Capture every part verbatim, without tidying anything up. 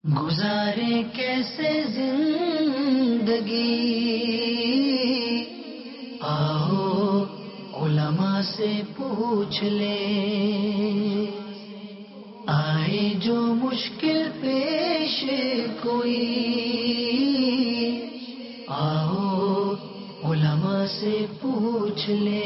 گزارے کیسے زندگی، آؤ علماء سے پوچھ لیں، آئے جو مشکل پیش کوئی، آؤ علماء سے پوچھ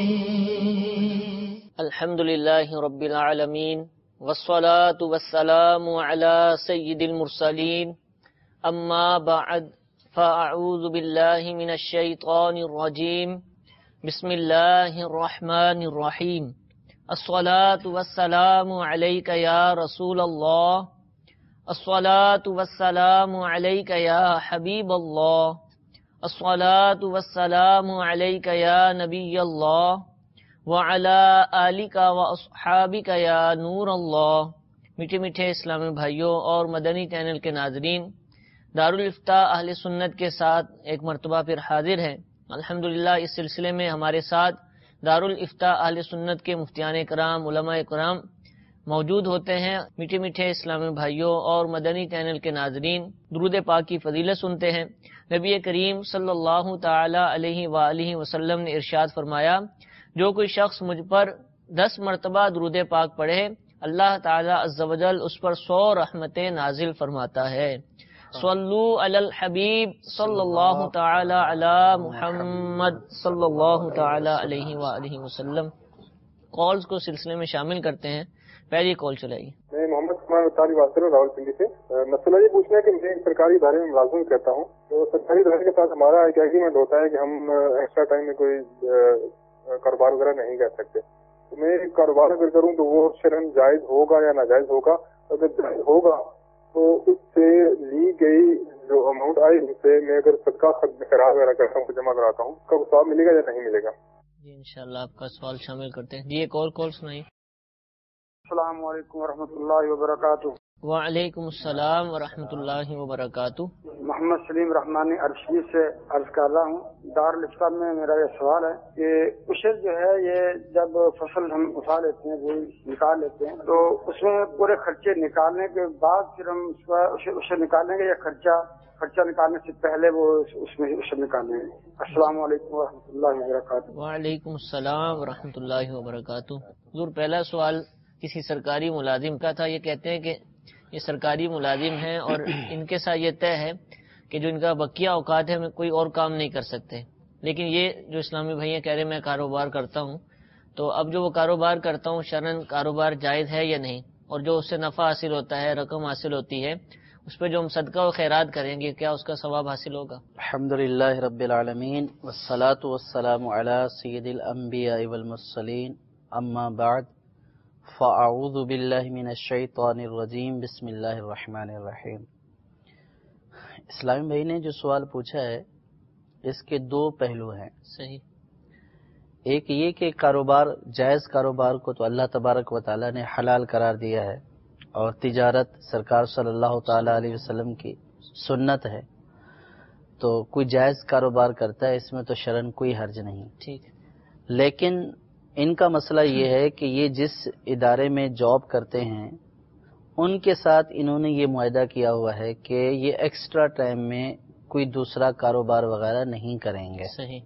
لیں۔ الحمدللہ رب العالمین والصلاة والسلام على سید المرسلین، اما بعد فاعوذ باللہ من الشیطان الرجیم، بسم اللہ الرحمن الرحیم۔ الصلاة والسلام علیک یا رسول اللہ، الصلاة والسلام علیک یا حبیب اللہ، الصلاة والسلام علیک یا نبی اللہ، وعلی آلک و اصحابک یا نور اللہ۔ میٹھے میٹھے اسلامی بھائیوں اور مدنی چینل کے ناظرین، دارالافتاء اہل سنت کے ساتھ ایک مرتبہ پھر حاضر ہیں۔ الحمدللہ اس سلسلے میں ہمارے ساتھ دارالافتاء اہل سنت کے مفتیان کرام، علماء کرام موجود ہوتے ہیں۔ میٹھے میٹھے اسلامی بھائیوں اور مدنی چینل کے ناظرین، درود پاک کی فضیلت سنتے ہیں۔ نبی کریم صلی اللہ تعالی علیہ وآلہ وسلم نے ارشاد فرمایا، جو کوئی شخص مجھ پر دس مرتبہ درود پاک پڑھے، اللہ تعالی عز و جل اس پر سو رحمتیں نازل فرماتا ہے۔ صلو علی الحبیب صلی اللہ تعالی علی محمد صلی اللہ تعالی علیہ وآلہ وسلم۔ کالز کو سلسلے میں شامل کرتے ہیں۔ پہلی کال چلائیے۔ میں محمد کمار اتاری بات کر رہا ہوں راول پنڈی سے۔ مسئلہ یہ پوچھنا ہے کہ میں ایک سرکاری ادارے میں ملازم کرتا ہوں، تو سرکاری ادارے کے ساتھ ہمارا ایک ایگریمنٹ ہوتا ہے کہ ہم ایکسٹرا ٹائم میں کوئی کاروبار وغیرہ نہیں کر سکتے۔ تو میں کاروبار اگر کروں تو وہ شرعاً جائز ہوگا یا ناجائز ہوگا؟ اگر جائز ہوگا تو اس سے لی گئی جو اماؤنٹ آئی اس سے میں اگر صدقہ خیرات وغیرہ کرتا ہوں، جمع کراتا ہوں، اس کا ثواب ملے گا یا نہیں ملے گا؟ جی انشاءاللہ آپ کا سوال شامل کرتے ہیں۔ جی ایک اور کال سنائیے۔ السلام علیکم ورحمۃ اللہ وبرکاتہ۔ وعلیکم السلام ورحمۃ اللہ وبرکاتہ۔ محمد سلیم رحمانی عرشی سے عرض کر رہا ہوں۔ دارالفتاء میں میرا یہ سوال ہے کہ عشر جو ہے یہ جب فصل ہم اٹھا لیتے ہیں، وہ نکال لیتے ہیں، تو اس میں پورے خرچے نکالنے کے بعد پھر ہم اس کا عشر نکالیں گے یا خرچہ خرچہ نکالنے سے پہلے وہ اس میں عشر نکالیں گے؟ السلام علیکم ورحمۃ اللہ وبرکاتہ۔ وعلیکم السلام ورحمۃ اللہ وبرکاتہ۔ حضور پہلا سوال کسی سرکاری ملازم کا تھا۔ یہ کہتے ہیں کہ یہ سرکاری ملازم ہیں اور ان کے ساتھ یہ طے ہے کہ جو ان کا بقیہ اوقات ہے میں کوئی اور کام نہیں کر سکتے، لیکن یہ جو اسلامی بھائی کہہ رہے ہیں میں کاروبار کرتا ہوں، تو اب جو وہ کاروبار کرتا ہوں شرعاً کاروبار جائز ہے یا نہیں، اور جو اس سے نفع حاصل ہوتا ہے، رقم حاصل ہوتی ہے، اس پہ جو ہم صدقہ و خیرات کریں گے کیا اس کا ثواب حاصل ہوگا؟ الحمدللہ رب العالمین والصلاة والسلام علی سید الانبیاء والمرسلین، اما بعد فاعوذ باللہ من الشیطان الرجیم، بسم اللہ الرحمن الرحیم۔ اسلامی بھائی نے جو سوال پوچھا ہے اس کے دو پہلو ہیں۔ صحیح۔ ایک یہ کہ کاروبار، جائز کاروبار کو تو اللہ تبارک و تعالی نے حلال قرار دیا ہے، اور تجارت سرکار صلی اللہ تعالی علیہ وسلم کی سنت ہے، تو کوئی جائز کاروبار کرتا ہے اس میں تو شرعاً کوئی حرج نہیں۔ ٹھیک۔ لیکن ان کا مسئلہ یہ ہے کہ یہ جس ادارے میں جاب کرتے ہیں ان کے ساتھ انہوں نے یہ معاہدہ کیا ہوا ہے کہ یہ ایکسٹرا ٹائم میں کوئی دوسرا کاروبار وغیرہ نہیں کریں گے۔ صحیح۔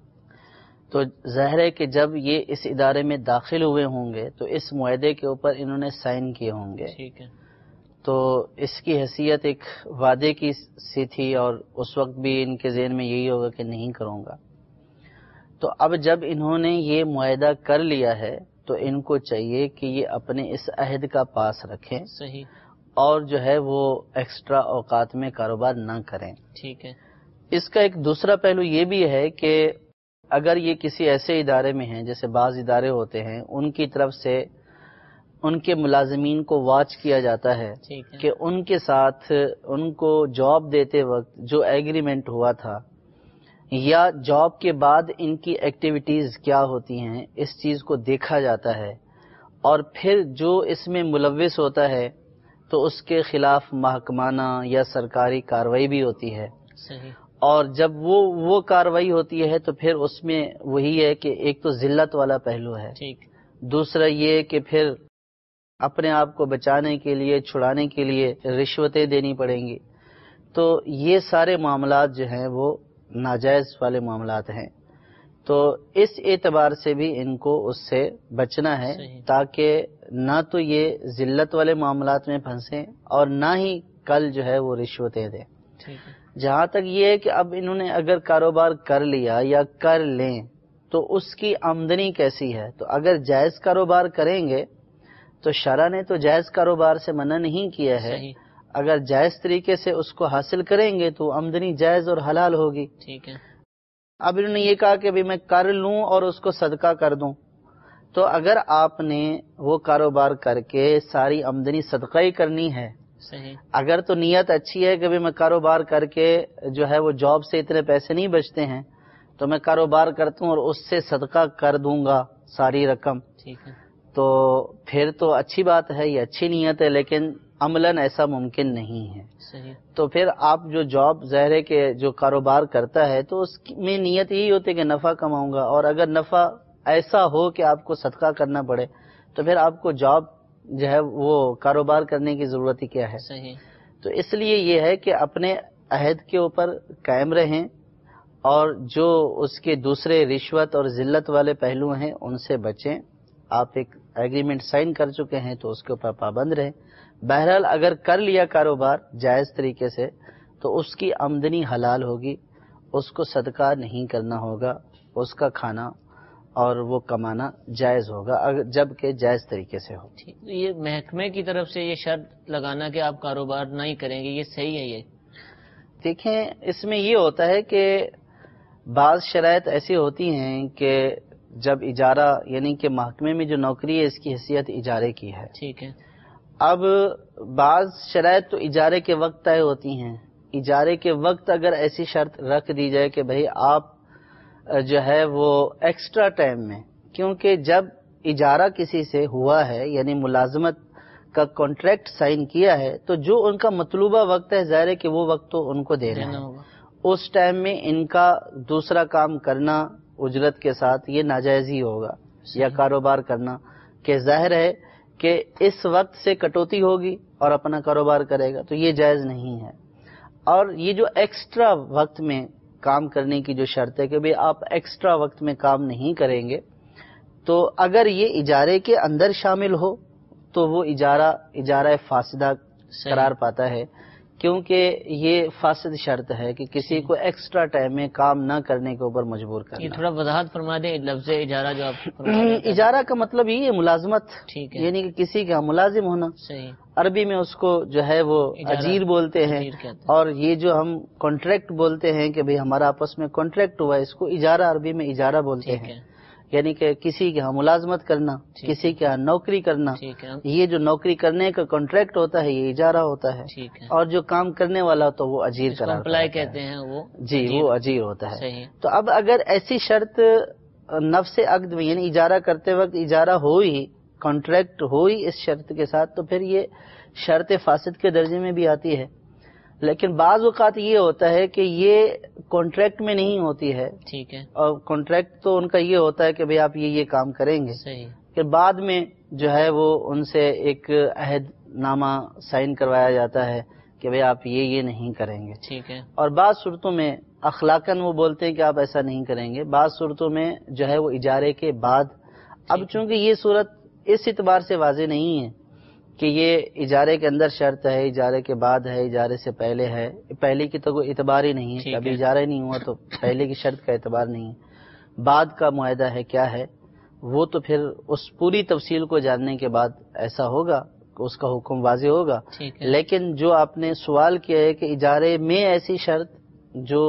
تو ظاہر ہے کہ جب یہ اس ادارے میں داخل ہوئے ہوں گے تو اس معاہدے کے اوپر انہوں نے سائن کیے ہوں گے۔ ٹھیک ہے۔ تو اس کی حیثیت ایک وعدے کی سی تھی، اور اس وقت بھی ان کے ذہن میں یہی ہوگا کہ نہیں کروں گا۔ تو اب جب انہوں نے یہ معاہدہ کر لیا ہے تو ان کو چاہیے کہ یہ اپنے اس عہد کا پاس رکھیں، صحیح، اور جو ہے وہ ایکسٹرا اوقات میں کاروبار نہ کریں۔ ٹھیک ہے۔ اس کا ایک دوسرا پہلو یہ بھی ہے کہ اگر یہ کسی ایسے ادارے میں ہیں، جیسے بعض ادارے ہوتے ہیں ان کی طرف سے ان کے ملازمین کو واچ کیا جاتا ہے کہ ان کے ساتھ ان کو جاب دیتے وقت جو ایگریمنٹ ہوا تھا یا جاب کے بعد ان کی ایکٹیویٹیز کیا ہوتی ہیں، اس چیز کو دیکھا جاتا ہے، اور پھر جو اس میں ملوث ہوتا ہے تو اس کے خلاف محکمانہ یا سرکاری کارروائی بھی ہوتی ہے۔ صحیح۔ اور جب وہ وہ کارروائی ہوتی ہے تو پھر اس میں وہی ہے کہ ایک تو ذلت والا پہلو ہے، ٹھیک، دوسرا یہ کہ پھر اپنے آپ کو بچانے کے لیے، چھڑانے کے لیے رشوتیں دینی پڑیں گی، تو یہ سارے معاملات جو ہیں وہ ناجائز والے معاملات ہیں. تو اس اعتبار سے بھی ان کو اس سے بچنا ہے تاکہ نہ تو یہ ذلت والے معاملات میں پھنسیں اور نہ ہی کل جو ہے وہ رشوتیں دیں. جہاں تک یہ ہے کہ اب انہوں نے اگر کاروبار کر لیا یا کر لیں تو اس کی آمدنی کیسی ہے. تو اگر جائز کاروبار کریں گے تو شرع نے تو جائز کاروبار سے منع نہیں کیا ہے، اگر جائز طریقے سے اس کو حاصل کریں گے تو آمدنی جائز اور حلال ہوگی. ٹھیک ہے. اب انہوں نے یہ کہا کہ میں کر لوں اور اس کو صدقہ کر دوں، تو اگر آپ نے وہ کاروبار کر کے ساری آمدنی صدقہ ہی کرنی ہے، صحیح. اگر تو نیت اچھی ہے کہ میں کاروبار کر کے جو ہے وہ جاب سے اتنے پیسے نہیں بچتے ہیں تو میں کاروبار کرتا ہوں اور اس سے صدقہ کر دوں گا ساری رقم، ٹھیک ہے، تو پھر تو اچھی بات ہے، یہ اچھی نیت ہے، لیکن عملاً ایسا ممکن نہیں ہے. صحیح. تو پھر آپ جو جاب ظاہر ہے کہ جو کاروبار کرتا ہے تو اس میں نیت یہی ہوتی ہے کہ نفع کماؤں گا، اور اگر نفع ایسا ہو کہ آپ کو صدقہ کرنا پڑے تو پھر آپ کو جاب جو ہے وہ کاروبار کرنے کی ضرورت ہی کیا ہے. صحیح. تو اس لیے یہ ہے کہ اپنے عہد کے اوپر قائم رہیں اور جو اس کے دوسرے رشوت اور ذلت والے پہلو ہیں ان سے بچیں. آپ ایک ایگریمنٹ سائن کر چکے ہیں تو اس کے اوپر پابند رہیں. بہرحال اگر کر لیا کاروبار جائز طریقے سے تو اس کی آمدنی حلال ہوگی، اس کو صدقہ نہیں کرنا ہوگا، اس کا کھانا اور وہ کمانا جائز ہوگا جبکہ جائز طریقے سے ہو. یہ محکمے کی طرف سے یہ شرط لگانا کہ آپ کاروبار نہیں کریں گے، یہ صحیح ہے؟ یہ دیکھیں اس میں یہ ہوتا ہے کہ بعض شرائط ایسی ہوتی ہیں کہ جب اجارہ یعنی کہ محکمے میں جو نوکری ہے اس کی حیثیت اجارے کی ہے. ٹھیک ہے. اب بعض شرائط تو اجارے کے وقت طے ہوتی ہیں. اجارے کے وقت اگر ایسی شرط رکھ دی جائے کہ بھئی آپ جو ہے وہ ایکسٹرا ٹائم میں، کیونکہ جب اجارہ کسی سے ہوا ہے یعنی ملازمت کا کانٹریکٹ سائن کیا ہے تو جو ان کا مطلوبہ وقت ہے ظاہر ہے کہ وہ وقت تو ان کو دینا ہے. اس ٹائم میں ان کا دوسرا کام کرنا اجرت کے ساتھ یہ ناجائز ہی ہوگا، یا کاروبار کرنا کہ ظاہر ہے کہ اس وقت سے کٹوتی ہوگی اور اپنا کاروبار کرے گا تو یہ جائز نہیں ہے. اور یہ جو ایکسٹرا وقت میں کام کرنے کی جو شرط ہے کہ بھئی آپ ایکسٹرا وقت میں کام نہیں کریں گے، تو اگر یہ اجارے کے اندر شامل ہو تو وہ اجارہ اجارہ فاسدہ قرار پاتا ہے، کیونکہ یہ فاسد شرط ہے کہ کسی کو ایکسٹرا ٹائم میں کام نہ کرنے کے اوپر مجبور کرنا. یہ تھوڑا وضاحت فرما دیں لفظ اجارہ جو آپ اجارہ کا مطلب یہ ہے ملازمت، ٹھیک ہے، یعنی کہ کسی کا ملازم ہونا. صحیح. عربی میں اس کو جو ہے وہ اجیر بولتے ہیں، اور یہ جو ہم کانٹریکٹ بولتے ہیں کہ بھئی ہمارا آپس میں کانٹریکٹ ہوا ہے اس کو اجارہ عربی میں اجارہ بولتے ہیں. یعنی کہ کسی کے ہاں ملازمت کرنا، کسی کے ہاں نوکری کرنا، یہ جو نوکری کرنے کا کانٹریکٹ ہوتا ہے یہ اجارہ ہوتا ہے. اور جو کام کرنے والا تو وہ اجیر قرار پاتا ہے، کہتے ہیں وہ جی وہ اجیر ہوتا ہے. تو اب اگر ایسی شرط نفس عقد میں یعنی اجارہ کرتے وقت اجارہ ہو ہی، کانٹریکٹ ہو ہی اس شرط کے ساتھ تو پھر یہ شرط فاسد کے درجے میں بھی آتی ہے. لیکن بعض اوقات یہ ہوتا ہے کہ یہ کانٹریکٹ میں نہیں ہوتی ہے. ٹھیک ہے. اور کانٹریکٹ تو ان کا یہ ہوتا ہے کہ بھئی آپ یہ یہ کام کریں گے، صحیح. پھر بعد میں جو ہے وہ ان سے ایک عہد نامہ سائن کروایا جاتا ہے کہ بھئی آپ یہ یہ نہیں کریں گے. ٹھیک ہے. اور بعض صورتوں میں اخلاقاً وہ بولتے ہیں کہ آپ ایسا نہیں کریں گے، بعض صورتوں میں جو ہے وہ اجارے کے بعد. اب چونکہ یہ صورت اس اعتبار سے واضح نہیں ہے کہ یہ اجارے کے اندر شرط ہے، اجارے کے بعد ہے، اجارے سے پہلے ہے، پہلے کی تو کوئی اعتبار ہی نہیں ہے، ابھی اجارہ ہی نہیں ہوا تو پہلے کی شرط کا اعتبار نہیں ہے. بعد کا معاہدہ ہے کیا ہے وہ تو پھر اس پوری تفصیل کو جاننے کے بعد ایسا ہوگا کہ اس کا حکم واضح ہوگا. لیکن جو آپ نے سوال کیا ہے کہ اجارے میں ایسی شرط جو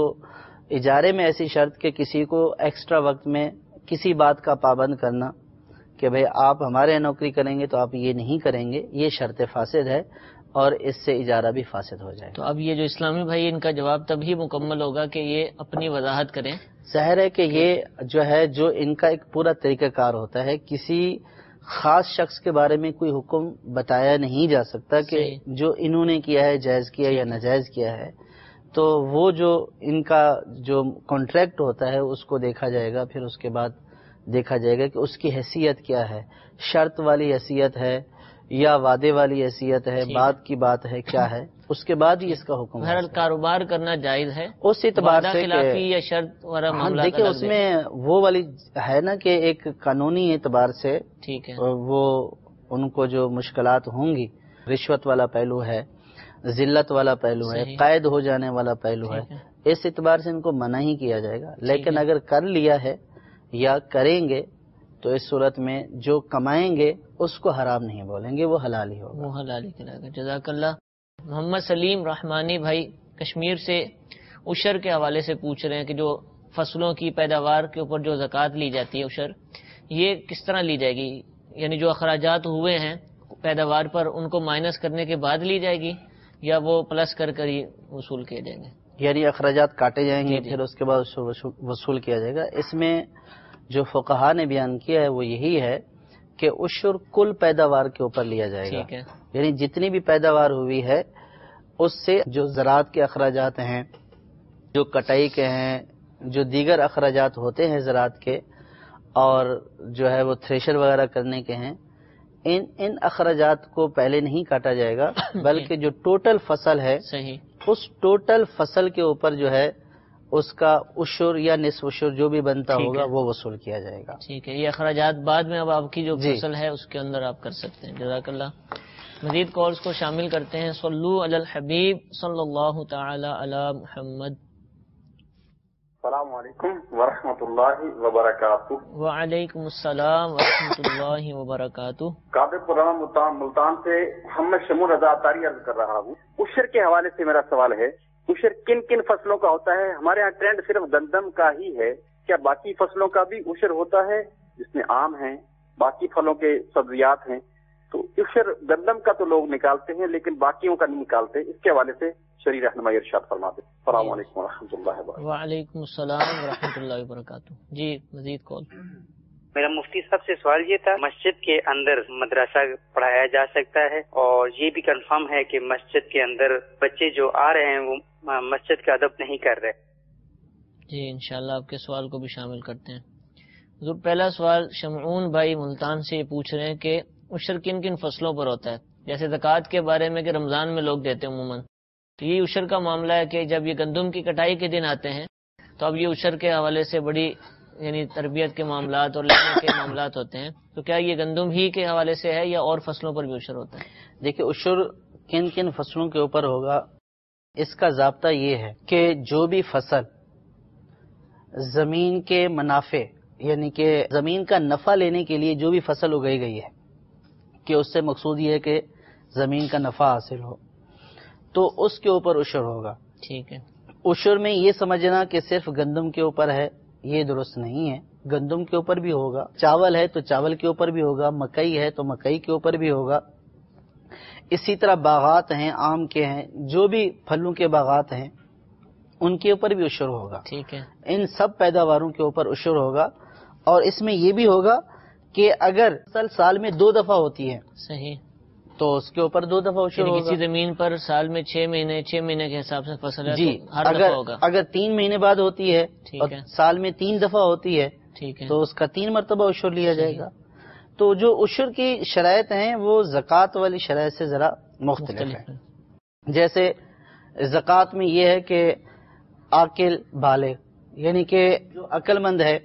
اجارے میں ایسی شرط کہ کسی کو ایکسٹرا وقت میں کسی بات کا پابند کرنا کہ بھئی آپ ہمارے یہاں نوکری کریں گے تو آپ یہ نہیں کریں گے، یہ شرط فاسد ہے اور اس سے اجارہ بھی فاسد ہو جائے. تو اب یہ جو اسلامی بھائی ان کا جواب تبھی مکمل ہوگا کہ یہ اپنی وضاحت کریں. ظاہر ہے کہ یہ جو ہے جو ان کا ایک پورا طریقہ کار ہوتا ہے، کسی خاص شخص کے بارے میں کوئی حکم بتایا نہیں جا سکتا کہ جو انہوں نے کیا ہے جائز کیا یا ناجائز کیا ہے. تو وہ جو ان کا جو کانٹریکٹ ہوتا ہے اس کو دیکھا جائے گا، پھر اس کے بعد دیکھا جائے گا کہ اس کی حیثیت کیا ہے، شرط والی حیثیت ہے یا وعدے والی حیثیت ہے، بات کی بات ہے، کیا ہے، اس کے بعد ہی اس کا حکم ہے۔ کاروبار کرنا جائز ہے اس اعتبار سے خلافی یا شرط والا معاملہ، دیکھیں اس میں وہ والی ہے نا کہ ایک قانونی اعتبار سے ٹھیک ہے وہ ان کو جو مشکلات ہوں گی، رشوت والا پہلو ہے، ذلت والا پہلو ہے، قید ہو جانے والا پہلو ہے، اس اعتبار سے ان کو منع ہی کیا جائے گا۔ لیکن اگر کر لیا ہے یا کریں گے تو اس صورت میں جو کمائیں گے اس کو حرام نہیں بولیں گے، وہ حلال ہی ہوگا، وہ حلال ہی کہلائے گا۔ جزاک اللہ۔ محمد سلیم رحمانی بھائی کشمیر سے عشر کے حوالے سے پوچھ رہے ہیں کہ جو فصلوں کی پیداوار کے اوپر جو زکوٰۃ لی جاتی ہے عشر، یہ کس طرح لی جائے گی؟ یعنی جو اخراجات ہوئے ہیں پیداوار پر ان کو مائنس کرنے کے بعد لی جائے گی یا وہ پلس کر کر ہی وصول کیے جائیں گے؟ یعنی اخراجات کاٹے جائیں گے پھر اس کے بعد وصول کیا جائے گا۔ اس میں جو فقہا نے بیان کیا ہے وہ یہی ہے کہ عشر کل پیداوار کے اوپر لیا جائے گا، یعنی جتنی بھی پیداوار ہوئی ہے اس سے جو زراعت کے اخراجات ہیں، جو کٹائی کے ہیں، جو دیگر اخراجات ہوتے ہیں زراعت کے، اور جو ہے وہ تھریشر وغیرہ کرنے کے ہیں، ان ان اخراجات کو پہلے نہیں کاٹا جائے گا، بلکہ جو ٹوٹل فصل ہے اس ٹوٹل فصل کے اوپر جو ہے اس کا عشر یا نصف عشر جو بھی بنتا ہوگا وہ وصول کیا جائے گا۔ ٹھیک ہے، یہ اخراجات بعد میں اب آپ کی جو فصل ہے اس کے اندر آپ کر سکتے ہیں۔ جزاک اللہ۔ مزید کالز کو شامل کرتے ہیں۔ صلو علی الحبیب صلی اللہ تعالی علی محمد۔ السلام علیکم ورحمۃ اللہ وبرکاتہ۔ وعلیکم السلام ورحمۃ اللہ وبرکاتہ۔ قابل پروگرام ملتان سے محمد شمول رضا تاری عرض کر رہا ہوں۔ عشر کے حوالے سے میرا سوال ہے، عشر کن کن فصلوں کا ہوتا ہے؟ ہمارے یہاں ٹرینڈ صرف گندم کا ہی ہے، کیا باقی فصلوں کا بھی عشر ہوتا ہے؟ جس میں آم ہیں، باقی پھلوں کے سبزیات ہیں، تو عشر گندم کا تو لوگ نکالتے ہیں لیکن باقیوں کا نہیں نکالتے، اس کے حوالے سے شرعی رہنمائی ارشاد فرما دیں۔ السلام علیکم ورحمۃ اللہ وبرکاتہ۔ وعلیکم السلام ورحمۃ اللہ وبرکاتہ۔ جی مزید کال۔ میرا مفتی صاحب سے سوال یہ تھا، مسجد کے اندر مدرسہ پڑھایا جا سکتا ہے؟ اور یہ بھی کنفرم ہے کہ مسجد کے اندر بچے جو آ رہے ہیں وہ مسجد کا ادب نہیں کر رہے؟ جی انشاءاللہ آپ کے سوال کو بھی شامل کرتے ہیں۔ حضور پہلا سوال شمعون بھائی ملتان سے یہ پوچھ رہے ہیں کہ عشر کن کن فصلوں پر ہوتا ہے؟ جیسے زکوٰۃ کے بارے میں کہ رمضان میں لوگ دیتے ہیں عموماً، تو یہ عشر کا معاملہ ہے کہ جب یہ گندم کی کٹائی کے دن آتے ہیں تو اب یہ عشر کے حوالے سے بڑی یعنی تربیت کے معاملات اور لینے کے معاملات ہوتے ہیں، تو کیا یہ گندم ہی کے حوالے سے ہے یا اور فصلوں پر بھی عشر ہوتا ہے؟ دیکھیں عشر کن کن فصلوں کے اوپر ہوگا، اس کا ضابطہ یہ ہے کہ جو بھی فصل زمین کے منافع یعنی کہ زمین کا نفع لینے کے لیے جو بھی فصل اگائی گئی ہے، کہ اس سے مقصود یہ ہے کہ زمین کا نفع حاصل ہو، تو اس کے اوپر عشر ہوگا۔ ٹھیک ہے، عشر میں یہ سمجھنا کہ صرف گندم کے اوپر ہے یہ درست نہیں ہے، گندم کے اوپر بھی ہوگا، چاول ہے تو چاول کے اوپر بھی ہوگا، مکئی ہے تو مکئی کے اوپر بھی ہوگا، اسی طرح باغات ہیں، آم کے ہیں، جو بھی پھلوں کے باغات ہیں ان کے اوپر بھی عشر ہوگا۔ ٹھیک ہے، ان سب پیداواروں کے اوپر عشر ہوگا، اور اس میں یہ بھی ہوگا کہ اگر فصل سال میں دو دفعہ ہوتی ہے صحیح، تو اس کے اوپر دو دفعہ عشر یعنی ہوگا۔ کسی زمین پر سال میں چھ مہینے چھ مہینے کے حساب سے فصل ہے جی، تو ہر اگر دفعہ ہوگا۔ اگر تین مہینے بعد ہوتی ہے ٹھیک اور ہے، سال میں تین دفعہ ہوتی ہے ٹھیک ہے، تو اس کا تین مرتبہ عشر لیا جائے گا۔ تو جو عشر کی شرائط ہیں وہ زکوٰۃ والی شرائط سے ذرا مختلف ہیں۔ جیسے زکوٰۃ میں یہ ہے کہ عاقل بالغ، یعنی کہ جو عقل مند ہے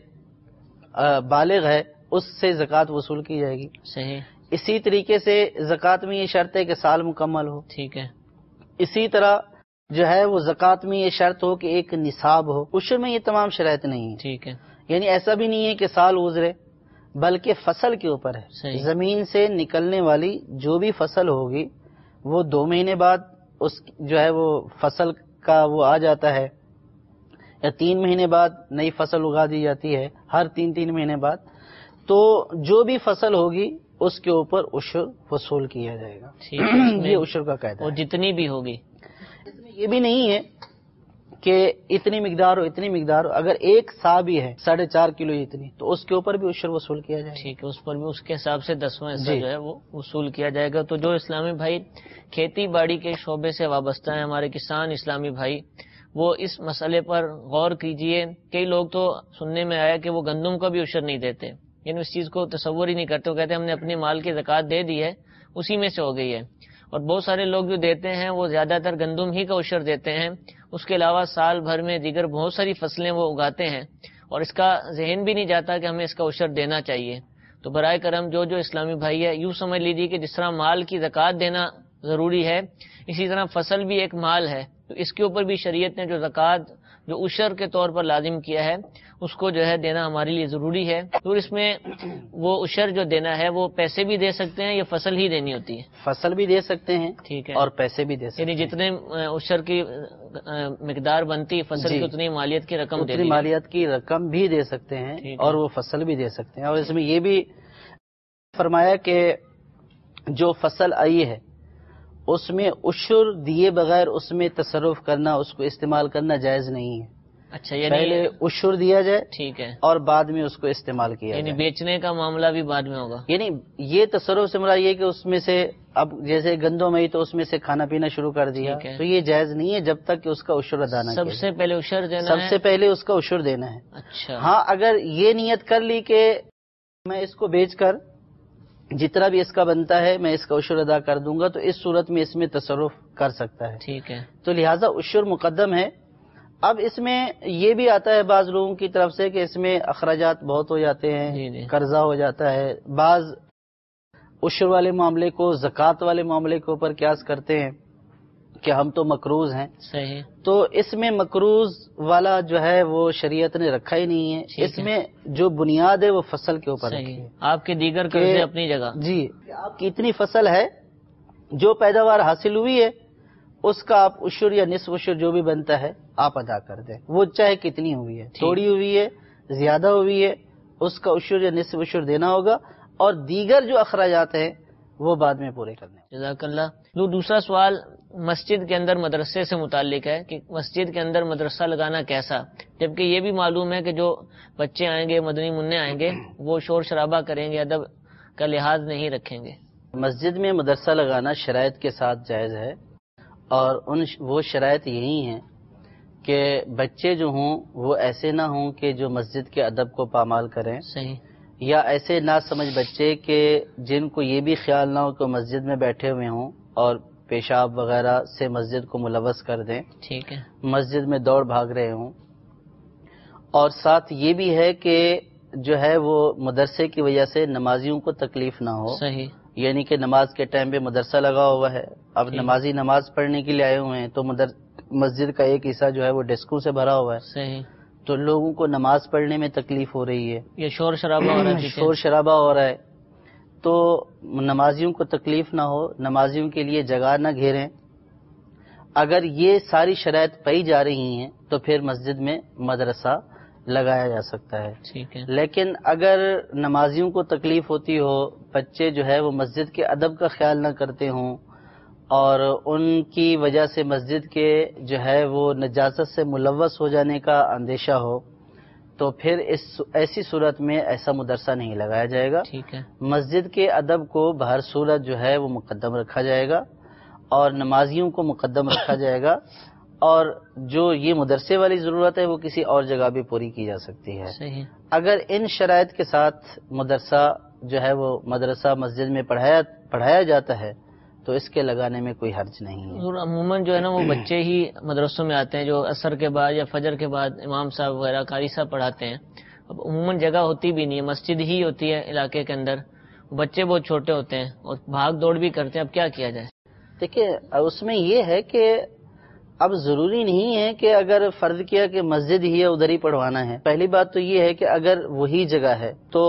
بالغ ہے اس سے زکوٰۃ وصول کی جائے گی۔ صحیح، اسی طریقے سے زکوٰۃ میں یہ شرط ہے کہ سال مکمل ہو۔ ٹھیک ہے، اسی طرح جو ہے وہ زکوٰۃ میں یہ شرط ہو کہ ایک نصاب ہو۔ عشر میں یہ تمام شرائط نہیں ہیں، ٹھیک ہے، یعنی ایسا بھی نہیں ہے کہ سال گزرے، بلکہ فصل کے اوپر ہے۔ صحیح، زمین سے نکلنے والی جو بھی فصل ہوگی وہ دو مہینے بعد اس جو ہے وہ فصل کا وہ آ جاتا ہے، یا تین مہینے بعد نئی فصل اگا دی جاتی ہے، ہر تین تین مہینے بعد۔ تو جو بھی فصل ہوگی اس کے اوپر عشر وصول کیا جائے گا۔ ٹھیک ہے، یہ عشر کا قاعدہ اور ہے۔ جتنی بھی ہوگی، اس میں یہ بھی نہیں ہے کہ اتنی مقدار ہو اتنی مقدار ہو، اگر ایک سا بھی ہے ساڑھے چار کلو اتنی تو اس کے اوپر بھی عشر وصول کیا جائے گا۔ ٹھیک ہے، اس پر بھی اس کے حساب سے دسواں حصہ جی جو ہے وہ وصول کیا جائے گا۔ تو جو اسلامی بھائی کھیتی باڑی کے شعبے سے وابستہ ہیں، ہمارے کسان اسلامی بھائی، وہ اس مسئلے پر غور کیجئے۔ کئی لوگ تو سننے میں آیا کہ وہ گندم کا بھی عشر نہیں دیتے، یعنی اس چیز کو تصور ہی نہیں کرتے، وہ کہتے ہیں ہم نے اپنے مال کی زکوٰۃ دے دی ہے، اسی میں سے ہو گئی ہے. اور بہت سارے لوگ جو دیتے ہیں وہ زیادہ تر گندم ہی کا عشر دیتے ہیں. اس کے علاوہ سال بھر میں دیگر بہت ساری فصلیں وہ اگاتے ہیں اور اس کا ذہن بھی نہیں جاتا کہ ہمیں اس کا عشر دینا چاہیے. تو برائے کرم جو جو اسلامی بھائی ہے، یوں سمجھ لیجیے کہ جس طرح مال کی زکوٰۃ دینا ضروری ہے، اسی طرح فصل بھی ایک مال ہے. تو اس کے اوپر بھی شریعت نے جو زکوٰۃ جو عشر کے طور پر لازم کیا ہے اس کو جو ہے دینا ہمارے لیے ضروری ہے. تو اس میں وہ عشر جو دینا ہے وہ پیسے بھی دے سکتے ہیں یا فصل ہی دینی ہوتی ہے؟ فصل بھی دے سکتے ہیں، ٹھیک ہے، اور پیسے بھی دے سکتے ہیں. یعنی جتنے عشر کی مقدار بنتی فصل جی. کی اتنی مالیت کی رقم دے اتنی مالیت کی رقم بھی دے سکتے ہیں اور وہ فصل بھی دے سکتے ہیں. اور اس میں یہ بھی فرمایا کہ جو فصل آئی ہے اس میں عشر دیے بغیر اس میں تصرف کرنا، اس کو استعمال کرنا جائز نہیں ہے. اچھا، یعنی پہلے عشر دیا جائے، ٹھیک ہے، اور بعد میں اس کو استعمال کیا یعنی جائے. بیچنے کا معاملہ بھی بعد میں ہوگا. یعنی یہ تصرف سے مراد یہ کہ اس میں سے اب جیسے گندم ہے تو اس میں سے کھانا پینا شروع کر دیا، تو یہ جائز نہیں ہے جب تک کہ اس کا عشر ادا نہ کیا سب سے پہلے عشر دینا سب سے پہلے اس کا عشر دینا ہے. اچھا، ہاں، اگر یہ نیت کر لی کہ میں اس کو بیچ کر جتنا بھی اس کا بنتا ہے میں اس کا عشر ادا کر دوں گا، تو اس صورت میں اس میں تصرف کر سکتا ہے. ٹھیک ہے، تو لہٰذا عشر مقدم ہے. اب اس میں یہ بھی آتا ہے بعض لوگوں کی طرف سے کہ اس میں اخراجات بہت ہو جاتے ہیں، قرضہ ہو جاتا ہے. بعض عشر والے معاملے کو زکوٰۃ والے معاملے کے اوپر قیاس کرتے ہیں کہ ہم تو مقروض ہیں. صحیح. تو اس میں مقروض والا جو ہے وہ شریعت نے رکھا ہی نہیں ہے. اس میں جو بنیاد ہے وہ فصل کے اوپر رکھی ہے. آپ کے دیگر قرضے اپنی جگہ. جی، آپ کی اتنی فصل ہے، جو پیداوار حاصل ہوئی ہے اس کا آپ عشر یا نصف عشر جو بھی بنتا ہے آپ ادا کر دیں، وہ چاہے کتنی ہوئی ہے، تھوڑی ہوئی ہے، زیادہ ہوئی ہے، اس کا عشر یا نصف عشر دینا ہوگا، اور دیگر جو اخراجات ہیں وہ بعد میں پورے کرنے. جزاک اللہ. جو دوسرا سوال مسجد کے اندر مدرسے سے متعلق ہے کہ مسجد کے اندر مدرسہ لگانا کیسا، جبکہ یہ بھی معلوم ہے کہ جو بچے آئیں گے، مدنی منع آئیں گے، وہ شور شرابہ کریں گے، ادب کا لحاظ نہیں رکھیں گے. مسجد میں مدرسہ لگانا شرائط کے ساتھ جائز ہے، اور ان وہ شرائط یہی ہیں کہ بچے جو ہوں وہ ایسے نہ ہوں کہ جو مسجد کے ادب کو پامال کریں. صحیح. یا ایسے نہ سمجھ بچے کہ جن کو یہ بھی خیال نہ ہو کہ مسجد میں بیٹھے ہوئے ہوں اور پیشاب وغیرہ سے مسجد کو ملوث کر دیں. ٹھیک ہے. مسجد میں دوڑ بھاگ رہے ہوں. اور ساتھ یہ بھی ہے کہ جو ہے وہ مدرسے کی وجہ سے نمازیوں کو تکلیف نہ ہو. صحیح. یعنی کہ نماز کے ٹائم پہ مدرسہ لگا ہوا ہے، اب نمازی نماز پڑھنے کے لیے آئے ہوئے ہیں تو مسجد کا ایک حصہ جو ہے وہ ڈیسکوں سے بھرا ہوا ہے. صحیح. تو لوگوں کو نماز پڑھنے میں تکلیف ہو رہی ہے، یہ شور شرابہ ہو رہا ہے، شور شرابہ ہو رہا ہے، تو نمازیوں کو تکلیف نہ ہو، نمازیوں کے لیے جگہ نہ گھیریں. اگر یہ ساری شرائط پائی جا رہی ہیں تو پھر مسجد میں مدرسہ لگایا جا سکتا ہے. ٹھیک ہے. لیکن اگر نمازیوں کو تکلیف ہوتی ہو، بچے جو ہے وہ مسجد کے ادب کا خیال نہ کرتے ہوں اور ان کی وجہ سے مسجد کے جو ہے وہ نجاست سے ملوث ہو جانے کا اندیشہ ہو، تو پھر اس ایسی صورت میں ایسا مدرسہ نہیں لگایا جائے گا. ٹھیک ہے. مسجد کے ادب کو بہر صورت جو ہے وہ مقدم رکھا جائے گا اور نمازیوں کو مقدم رکھا جائے گا، اور جو یہ مدرسے والی ضرورت ہے وہ کسی اور جگہ بھی پوری کی جا سکتی ہے. صحیح. اگر ان شرائط کے ساتھ مدرسہ جو ہے وہ مدرسہ مسجد میں پڑھایا پڑھایا جاتا ہے تو اس کے لگانے میں کوئی حرج نہیں ہے. عموماً جو ہے نا وہ بچے ہی مدرسوں میں آتے ہیں جو عصر کے بعد یا فجر کے بعد امام صاحب وغیرہ قاری صاحب پڑھاتے ہیں. اب عموماً جگہ ہوتی بھی نہیں ہے، مسجد ہی ہوتی ہے علاقے کے اندر، بچے بہت چھوٹے ہوتے ہیں اور بھاگ دوڑ بھی کرتے ہیں. اب کیا کیا جائے؟ دیکھیں اس میں یہ ہے کہ اب ضروری نہیں ہے کہ اگر فرض کیا کہ مسجد ہی ہے ادھر ہی پڑھوانا ہے. پہلی بات تو یہ ہے کہ اگر وہی جگہ ہے تو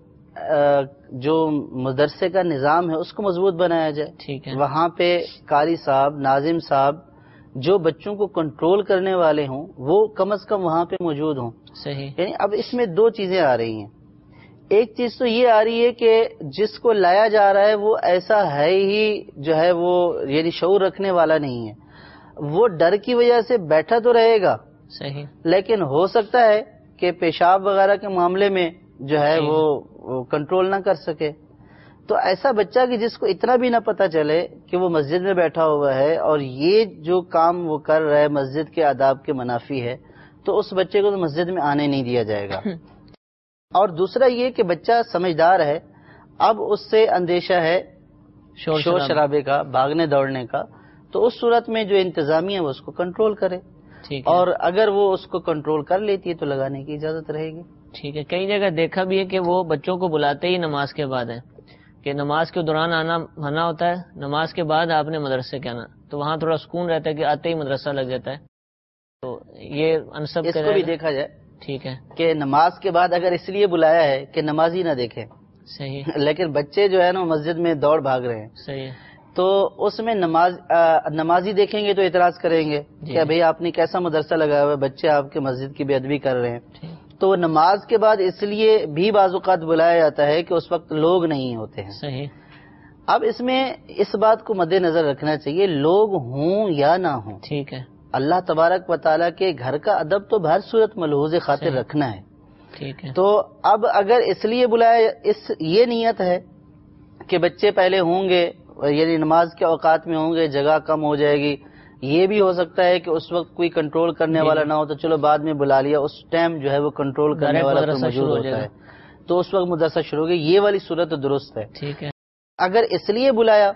جو مدرسے کا نظام ہے اس کو مضبوط بنایا جائے. ٹھیک ہے. وہاں پہ قاری صاحب، ناظم صاحب جو بچوں کو کنٹرول کرنے والے ہوں وہ کم از کم وہاں پہ موجود ہوں. صحیح. یعنی اب اس میں دو چیزیں آ رہی ہیں. ایک چیز تو یہ آ رہی ہے کہ جس کو لایا جا رہا ہے وہ ایسا ہے ہی جو ہے وہ یعنی شعور رکھنے والا نہیں ہے، وہ ڈر کی وجہ سے بیٹھا تو رہے گا. صحیح. لیکن ہو سکتا ہے کہ پیشاب وغیرہ کے معاملے میں جو ہے وہ کنٹرول نہ کر سکے. تو ایسا بچہ کہ جس کو اتنا بھی نہ پتہ چلے کہ وہ مسجد میں بیٹھا ہوا ہے اور یہ جو کام وہ کر رہا ہے مسجد کے آداب کے منافی ہے، تو اس بچے کو تو مسجد میں آنے نہیں دیا جائے گا. اور دوسرا یہ کہ بچہ سمجھدار ہے، اب اس سے اندیشہ ہے شور شرابے کا، بھاگنے دوڑنے کا، تو اس صورت میں جو انتظامیہ وہ اس کو کنٹرول کرے، اور اگر وہ اس کو کنٹرول کر لیتی ہے تو لگانے کی اجازت رہے گی۔ ٹھیک ہے، کئی جگہ دیکھا بھی ہے کہ وہ بچوں کو بلاتے ہی نماز کے بعد ہے، کہ نماز کے دوران آنا منع ہوتا ہے، نماز کے بعد آپ نے مدرسے کے آنا، تو وہاں تھوڑا سکون رہتا ہے کہ آتے ہی مدرسہ لگ جاتا ہے، تو یہ انسب اس کو بھی دیکھا جائے ٹھیک ہے کہ نماز کے بعد اگر اس لیے بلایا ہے کہ نمازی نہ دیکھیں، صحیح، لیکن بچے جو ہے نا مسجد میں دوڑ بھاگ رہے ہیں، صحیح، تو اس میں نماز نمازی دیکھیں گے تو اعتراض کریں گے کہ بھئی آپ نے کیسا مدرسہ لگایا ہوا ہے، بچے آپ کے مسجد کی بے ادبی کر رہے ہیں۔ تو نماز کے بعد اس لیے بھی بعض اوقات بلایا جاتا ہے کہ اس وقت لوگ نہیں ہوتے ہیں۔ صحیح۔ اب اس میں اس بات کو مد نظر رکھنا چاہیے، لوگ ہوں یا نہ ہوں، ٹھیک ہے، اللہ تبارک و تعالیٰ کے گھر کا ادب تو بہر صورت ملحوظ خاطر رکھنا ہے، ٹھیک ہے۔ تو اب اگر اس لیے بلایا، اس یہ نیت ہے کہ بچے پہلے ہوں گے، یعنی نماز کے اوقات میں ہوں گے، جگہ کم ہو جائے گی، یہ بھی ہو سکتا ہے کہ اس وقت کوئی کنٹرول کرنے والا نہ ہو تو چلو بعد میں بلا لیا، اس ٹائم جو ہے وہ کنٹرول کرنے والا تو موجود ہوتا ہے تو اس وقت مدرسہ شروع ہو گیا، یہ والی صورت درست ہے۔ ٹھیک ہے، اگر اس لیے بلایا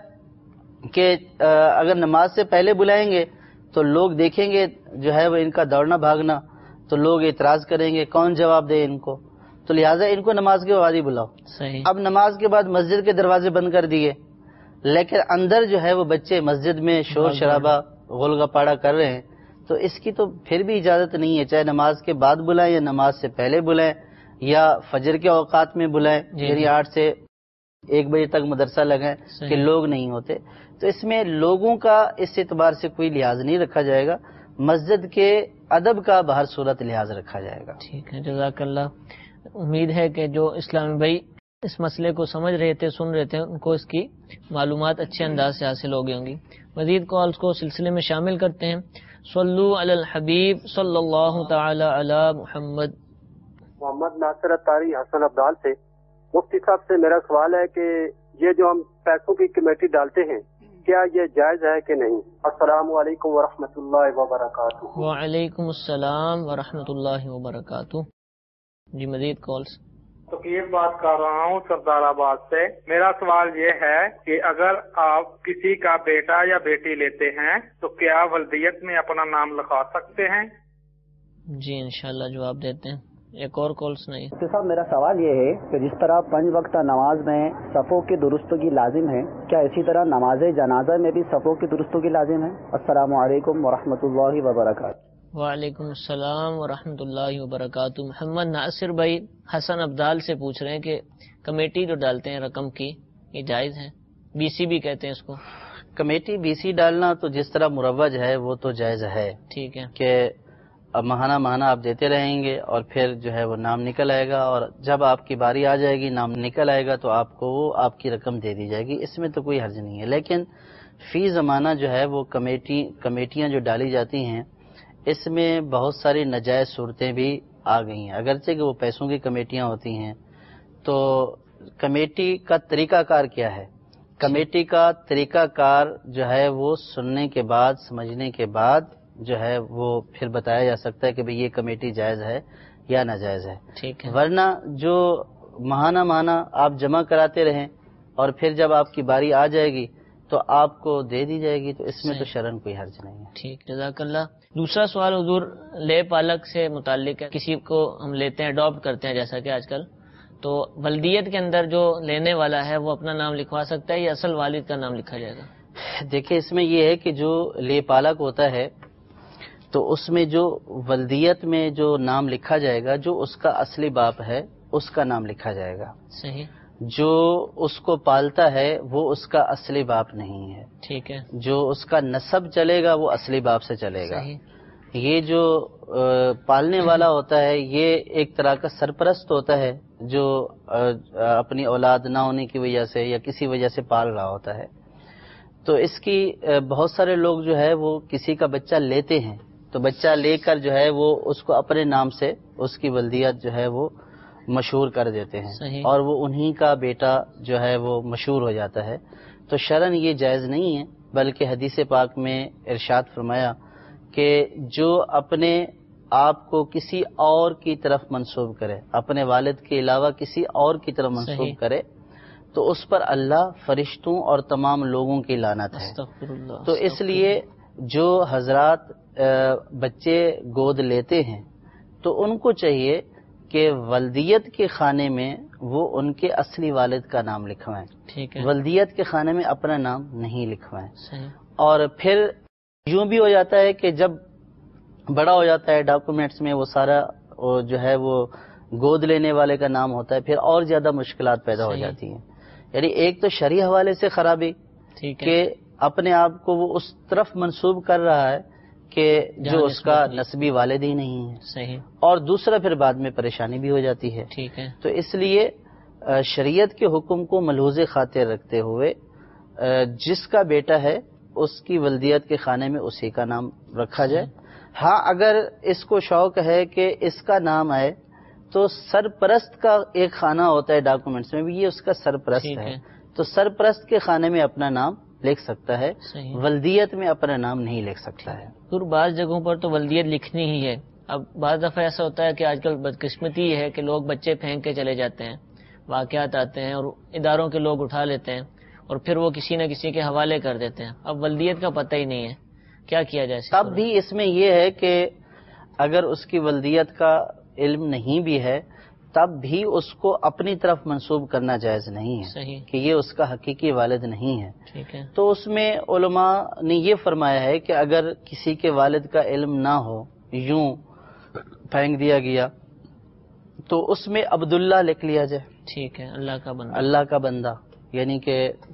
کہ اگر نماز سے پہلے بلائیں گے تو لوگ دیکھیں گے جو ہے وہ ان کا دوڑنا بھاگنا، تو لوگ اعتراض کریں گے، کون جواب دے ان کو، تو لہٰذا ان کو نماز کے بعد ہی بلاؤ۔ صحیح۔ اب نماز کے بعد مسجد کے دروازے بند کر دیے، لیکن اندر جو ہے وہ بچے مسجد میں شور شرابہ غول گپاڑا کر رہے ہیں، تو اس کی تو پھر بھی اجازت نہیں ہے، چاہے نماز کے بعد بلائیں یا نماز سے پہلے بلائیں یا فجر کے اوقات میں بلائیں، یعنی آٹھ سے ایک بجے تک مدرسہ لگائیں کہ لوگ نہیں ہوتے، تو اس میں لوگوں کا اس اعتبار سے کوئی لحاظ نہیں رکھا جائے گا، مسجد کے ادب کا بہر صورت لحاظ رکھا جائے گا۔ ٹھیک ہے، جزاک اللہ۔ امید ہے کہ جو اسلامی بھائی اس مسئلے کو سمجھ رہے تھے، سن رہے تھے، ان کو اس کی معلومات اچھے انداز سے حاصل ہو گئی ہوں گی۔ مزید کالز کو سلسلے میں شامل کرتے ہیں۔ صلو علی الحبیب صلی اللہ تعالی علی محمد۔ محمد ناصر اتاری حسن ابدال سے، مفتی صاحب سے میرا سوال ہے کہ یہ جو ہم پیسوں کی کمیٹی ڈالتے ہیں کیا یہ جائز ہے کہ نہیں؟ السلام علیکم ورحمۃ اللہ وبرکاتہ۔ وعلیکم السلام ورحمۃ اللہ وبرکاتہ۔ جی مزید کالز۔ تقیر بات کر رہا ہوں سردار آباد سے۔ میرا سوال یہ ہے کہ اگر آپ کسی کا بیٹا یا بیٹی لیتے ہیں تو کیا ولدیت میں اپنا نام لکھا سکتے ہیں؟ جی انشاءاللہ جواب دیتے ہیں۔ ایک اور کال سنائیے۔ صاحب میرا سوال یہ ہے کہ جس طرح پنج وقتہ نماز میں صفوں کی درستگی لازم ہے، کیا اسی طرح نماز جنازہ میں بھی صفوں کی درستگی لازم ہے؟ السلام علیکم ورحمۃ اللہ وبرکاتہ۔ وعلیکم السلام ورحمۃ اللہ وبرکاتہ۔ محمد ناصر بھائی حسن ابدال سے پوچھ رہے ہیں کہ کمیٹی جو ڈالتے ہیں رقم کی، یہ جائز ہے؟ بی سی بھی کہتے ہیں اس کو۔ کمیٹی بی سی ڈالنا تو جس طرح مروج ہے وہ تو جائز ہے، ٹھیک ہے، کہ اب ماہانہ ماہانہ آپ دیتے رہیں گے اور پھر جو ہے وہ نام نکل آئے گا، اور جب آپ کی باری آ جائے گی نام نکل آئے گا تو آپ کو وہ آپ کی رقم دے دی جائے گی، اس میں تو کوئی حرج نہیں ہے۔ لیکن فی زمانہ جو ہے وہ کمیٹی کمیٹیاں جو ڈالی جاتی ہیں اس میں بہت ساری ناجائز صورتیں بھی آ گئی ہیں، اگرچہ کہ وہ پیسوں کی کمیٹیاں ہوتی ہیں۔ تو کمیٹی کا طریقہ کار کیا ہے؟ کمیٹی کا طریقہ کار جو ہے وہ سننے کے بعد، سمجھنے کے بعد جو ہے وہ پھر بتایا جا سکتا ہے کہ بھئی یہ کمیٹی جائز ہے یا ناجائز ہے۔ ٹھیک ہے، ورنہ جو ماہانہ ماہانہ آپ جمع کراتے رہیں اور پھر جب آپ کی باری آ جائے گی تو آپ کو دے دی جائے گی، تو اس میں تو شرعاً کوئی حرج نہیں ہے۔ ٹھیک، جزاک اللہ۔ دوسرا سوال حضور لے پالک سے متعلق ہے، کسی کو ہم لیتے ہیں، اڈاپٹ کرتے ہیں جیسا کہ آج کل، تو ولدیت کے اندر جو لینے والا ہے وہ اپنا نام لکھوا سکتا ہے یا اصل والد کا نام لکھا جائے گا؟ دیکھیں اس میں یہ ہے کہ جو لے پالک ہوتا ہے تو اس میں جو ولدیت میں جو نام لکھا جائے گا، جو اس کا اصلی باپ ہے اس کا نام لکھا جائے گا، صحیح۔ جو اس کو پالتا ہے وہ اس کا اصلی باپ نہیں ہے، ٹھیک ہے، جو اس کا نسب چلے گا وہ اصلی باپ سے چلے گا۔ صحیح۔ یہ جو پالنے والا ہوتا ہے یہ ایک طرح کا سرپرست ہوتا ہے جو اپنی اولاد نہ ہونے کی وجہ سے یا کسی وجہ سے پال رہا ہوتا ہے، تو اس کی بہت سارے لوگ جو ہے وہ کسی کا بچہ لیتے ہیں تو بچہ لے کر جو ہے وہ اس کو اپنے نام سے اس کی ولدیت جو ہے وہ مشہور کر دیتے ہیں، صحیح۔ اور وہ انہی کا بیٹا جو ہے وہ مشہور ہو جاتا ہے، تو شرعاً یہ جائز نہیں ہے، بلکہ حدیث پاک میں ارشاد فرمایا کہ جو اپنے آپ کو کسی اور کی طرف منسوب کرے، اپنے والد کے علاوہ کسی اور کی طرف منسوب صحیح۔ کرے تو اس پر اللہ، فرشتوں اور تمام لوگوں کی لعنت ہے۔ تو اس لیے جو حضرات بچے گود لیتے ہیں تو ان کو چاہیے کہ ولدیت کے خانے میں وہ ان کے اصلی والد کا نام لکھوائیں، ٹھیک ہے، ولدیت کے خانے میں اپنا نام نہیں لکھوائیں۔ اور پھر یوں بھی ہو جاتا ہے کہ جب بڑا ہو جاتا ہے ڈاکومنٹس میں وہ سارا جو ہے وہ گود لینے والے کا نام ہوتا ہے، پھر اور زیادہ مشکلات پیدا ہو جاتی ہیں۔ یعنی ایک تو شرعی حوالے سے خرابی کہ اپنے آپ کو وہ اس طرف منسوب کر رہا ہے کہ جو اس کا نسبی والد ہی نہیں ہے، صحیح، اور دوسرا پھر بعد میں پریشانی بھی ہو جاتی ہے، ٹھیک ہے۔ تو اس لیے شریعت کے حکم کو ملحوظ خاطر رکھتے ہوئے جس کا بیٹا ہے اس کی ولدیت کے خانے میں اسی کا نام رکھا جائے۔ ہاں اگر اس کو شوق ہے کہ اس کا نام آئے تو سرپرست کا ایک خانہ ہوتا ہے ڈاکومنٹس میں بھی، یہ اس کا سرپرست ہے، تو سرپرست کے خانے میں اپنا نام لکھ سکتا ہے، ولدیت میں اپنا نام نہیں لکھ سکتا ہے۔ پھر بعض جگہوں پر تو ولدیت لکھنی ہی ہے۔ اب بعض دفعہ ایسا ہوتا ہے کہ آج کل بدقسمتی یہ ہے کہ لوگ بچے پھینک کے چلے جاتے ہیں، واقعات آتے ہیں اور اداروں کے لوگ اٹھا لیتے ہیں اور پھر وہ کسی نہ کسی کے حوالے کر دیتے ہیں، اب ولدیت کا پتہ ہی نہیں ہے، کیا کیا جائے؟ تب بھی اس میں یہ ہے کہ اگر اس کی ولدیت کا علم نہیں بھی ہے تب بھی اس کو اپنی طرف منسوب کرنا جائز نہیں ہے، صحیح، کہ یہ اس کا حقیقی والد نہیں ہے، ٹھیک ہے۔ تو اس میں علماء نے یہ فرمایا ہے کہ اگر کسی کے والد کا علم نہ ہو، یوں پھینک دیا گیا، تو اس میں عبداللہ لکھ لیا جائے، ٹھیک ہے، اللہ کا بندہ، اللہ کا بندہ، یعنی کہ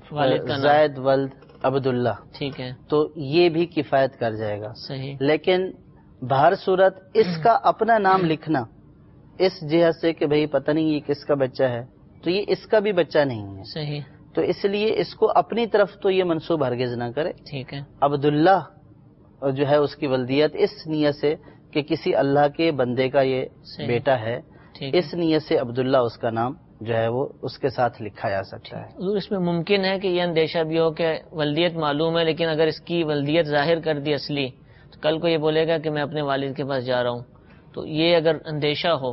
زید ولد عبداللہ، ٹھیک ہے، تو یہ بھی کفایت کر جائے گا، صحیح۔ لیکن بہر صورت اس کا اپنا نام لکھنا اس جہت سے کہ بھئی پتہ نہیں یہ کس کا بچہ ہے، تو یہ اس کا بھی بچہ نہیں ہے، صحیح، تو اس لیے اس کو اپنی طرف تو یہ منسوب ہرگز نہ کرے، ٹھیک ہے۔ عبداللہ جو ہے اس کی ولدیت اس نیت سے کہ کسی اللہ کے بندے کا یہ بیٹا ہے، اس نیت سے عبداللہ اس کا نام جو ہے وہ اس کے ساتھ لکھا جا سکتا ہے۔ حضور اس میں ممکن ہے کہ یہ اندیشہ بھی ہو کہ ولدیت معلوم ہے لیکن اگر اس کی ولدیت ظاہر کر دی اصلی تو کل کو یہ بولے گا کہ میں اپنے والد کے پاس جا رہا ہوں، تو یہ اگر اندیشہ ہو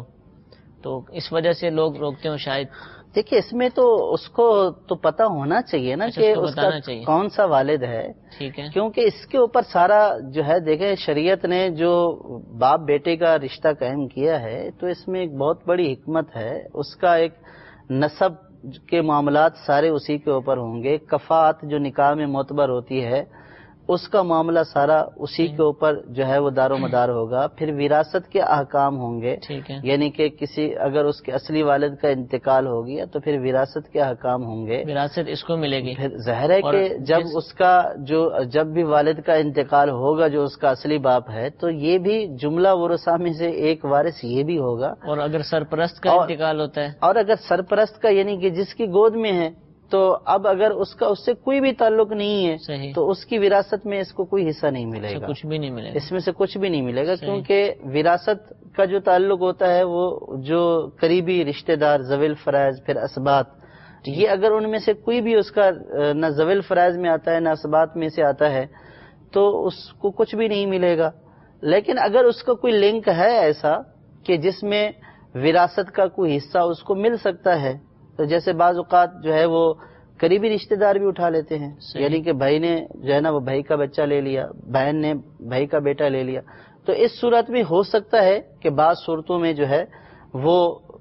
تو اس وجہ سے لوگ روکتے ہوں شاید۔ دیکھیے اس میں تو اس کو تو پتہ ہونا چاہیے نا کہ اس کا کون سا والد ہے، ٹھیک ہے، کیونکہ اس کے اوپر سارا جو ہے دیکھیں شریعت نے جو باپ بیٹے کا رشتہ قائم کیا ہے تو اس میں ایک بہت بڑی حکمت ہے، اس کا ایک نسب کے معاملات سارے اسی کے اوپر ہوں گے، کفات جو نکاح میں معتبر ہوتی ہے اس کا معاملہ سارا اسی کے اوپر جو ہے وہ دار و مدار ہوگا، پھر وراثت کے احکام ہوں گے، یعنی کہ کسی اگر اس کے اصلی والد کا انتقال ہو گیا تو پھر وراثت کے احکام ہوں گے، وراثت اس کو ملے گی، پھر ظاہر ہے کہ جب اس کا جو جب بھی والد کا انتقال ہوگا جو اس کا اصلی باپ ہے تو یہ بھی جملہ ورثہ میں سے ایک وارث یہ بھی ہوگا، اور اگر سرپرست کا انتقال ہوتا ہے، اور اگر سرپرست کا یعنی کہ جس کی گود میں ہے تو اب اگر اس کا اس سے کوئی بھی تعلق نہیں ہے تو اس کی وراثت میں اس کو کوئی حصہ نہیں ملے گا، کچھ بھی نہیں ملے گا، اس میں سے کچھ بھی نہیں ملے گا، کیونکہ وراثت کا جو تعلق ہوتا ہے وہ جو قریبی رشتہ دار ذوی الفرائض پھر اسبات، یہ اگر ان میں سے کوئی بھی اس کا نہ ذوی الفرائض میں آتا ہے نہ اسبات میں سے آتا ہے تو اس کو کچھ بھی نہیں ملے گا۔ لیکن اگر اس کا کوئی لنک ہے ایسا کہ جس میں وراثت کا کوئی حصہ اس کو مل سکتا ہے، تو جیسے بعض اوقات جو ہے وہ قریبی رشتہ دار بھی اٹھا لیتے ہیں، یعنی کہ بھائی نے جو ہے نا وہ بھائی کا بچہ لے لیا، بہن نے بھائی کا بیٹا لے لیا، تو اس صورت میں ہو سکتا ہے کہ بعض صورتوں میں جو ہے وہ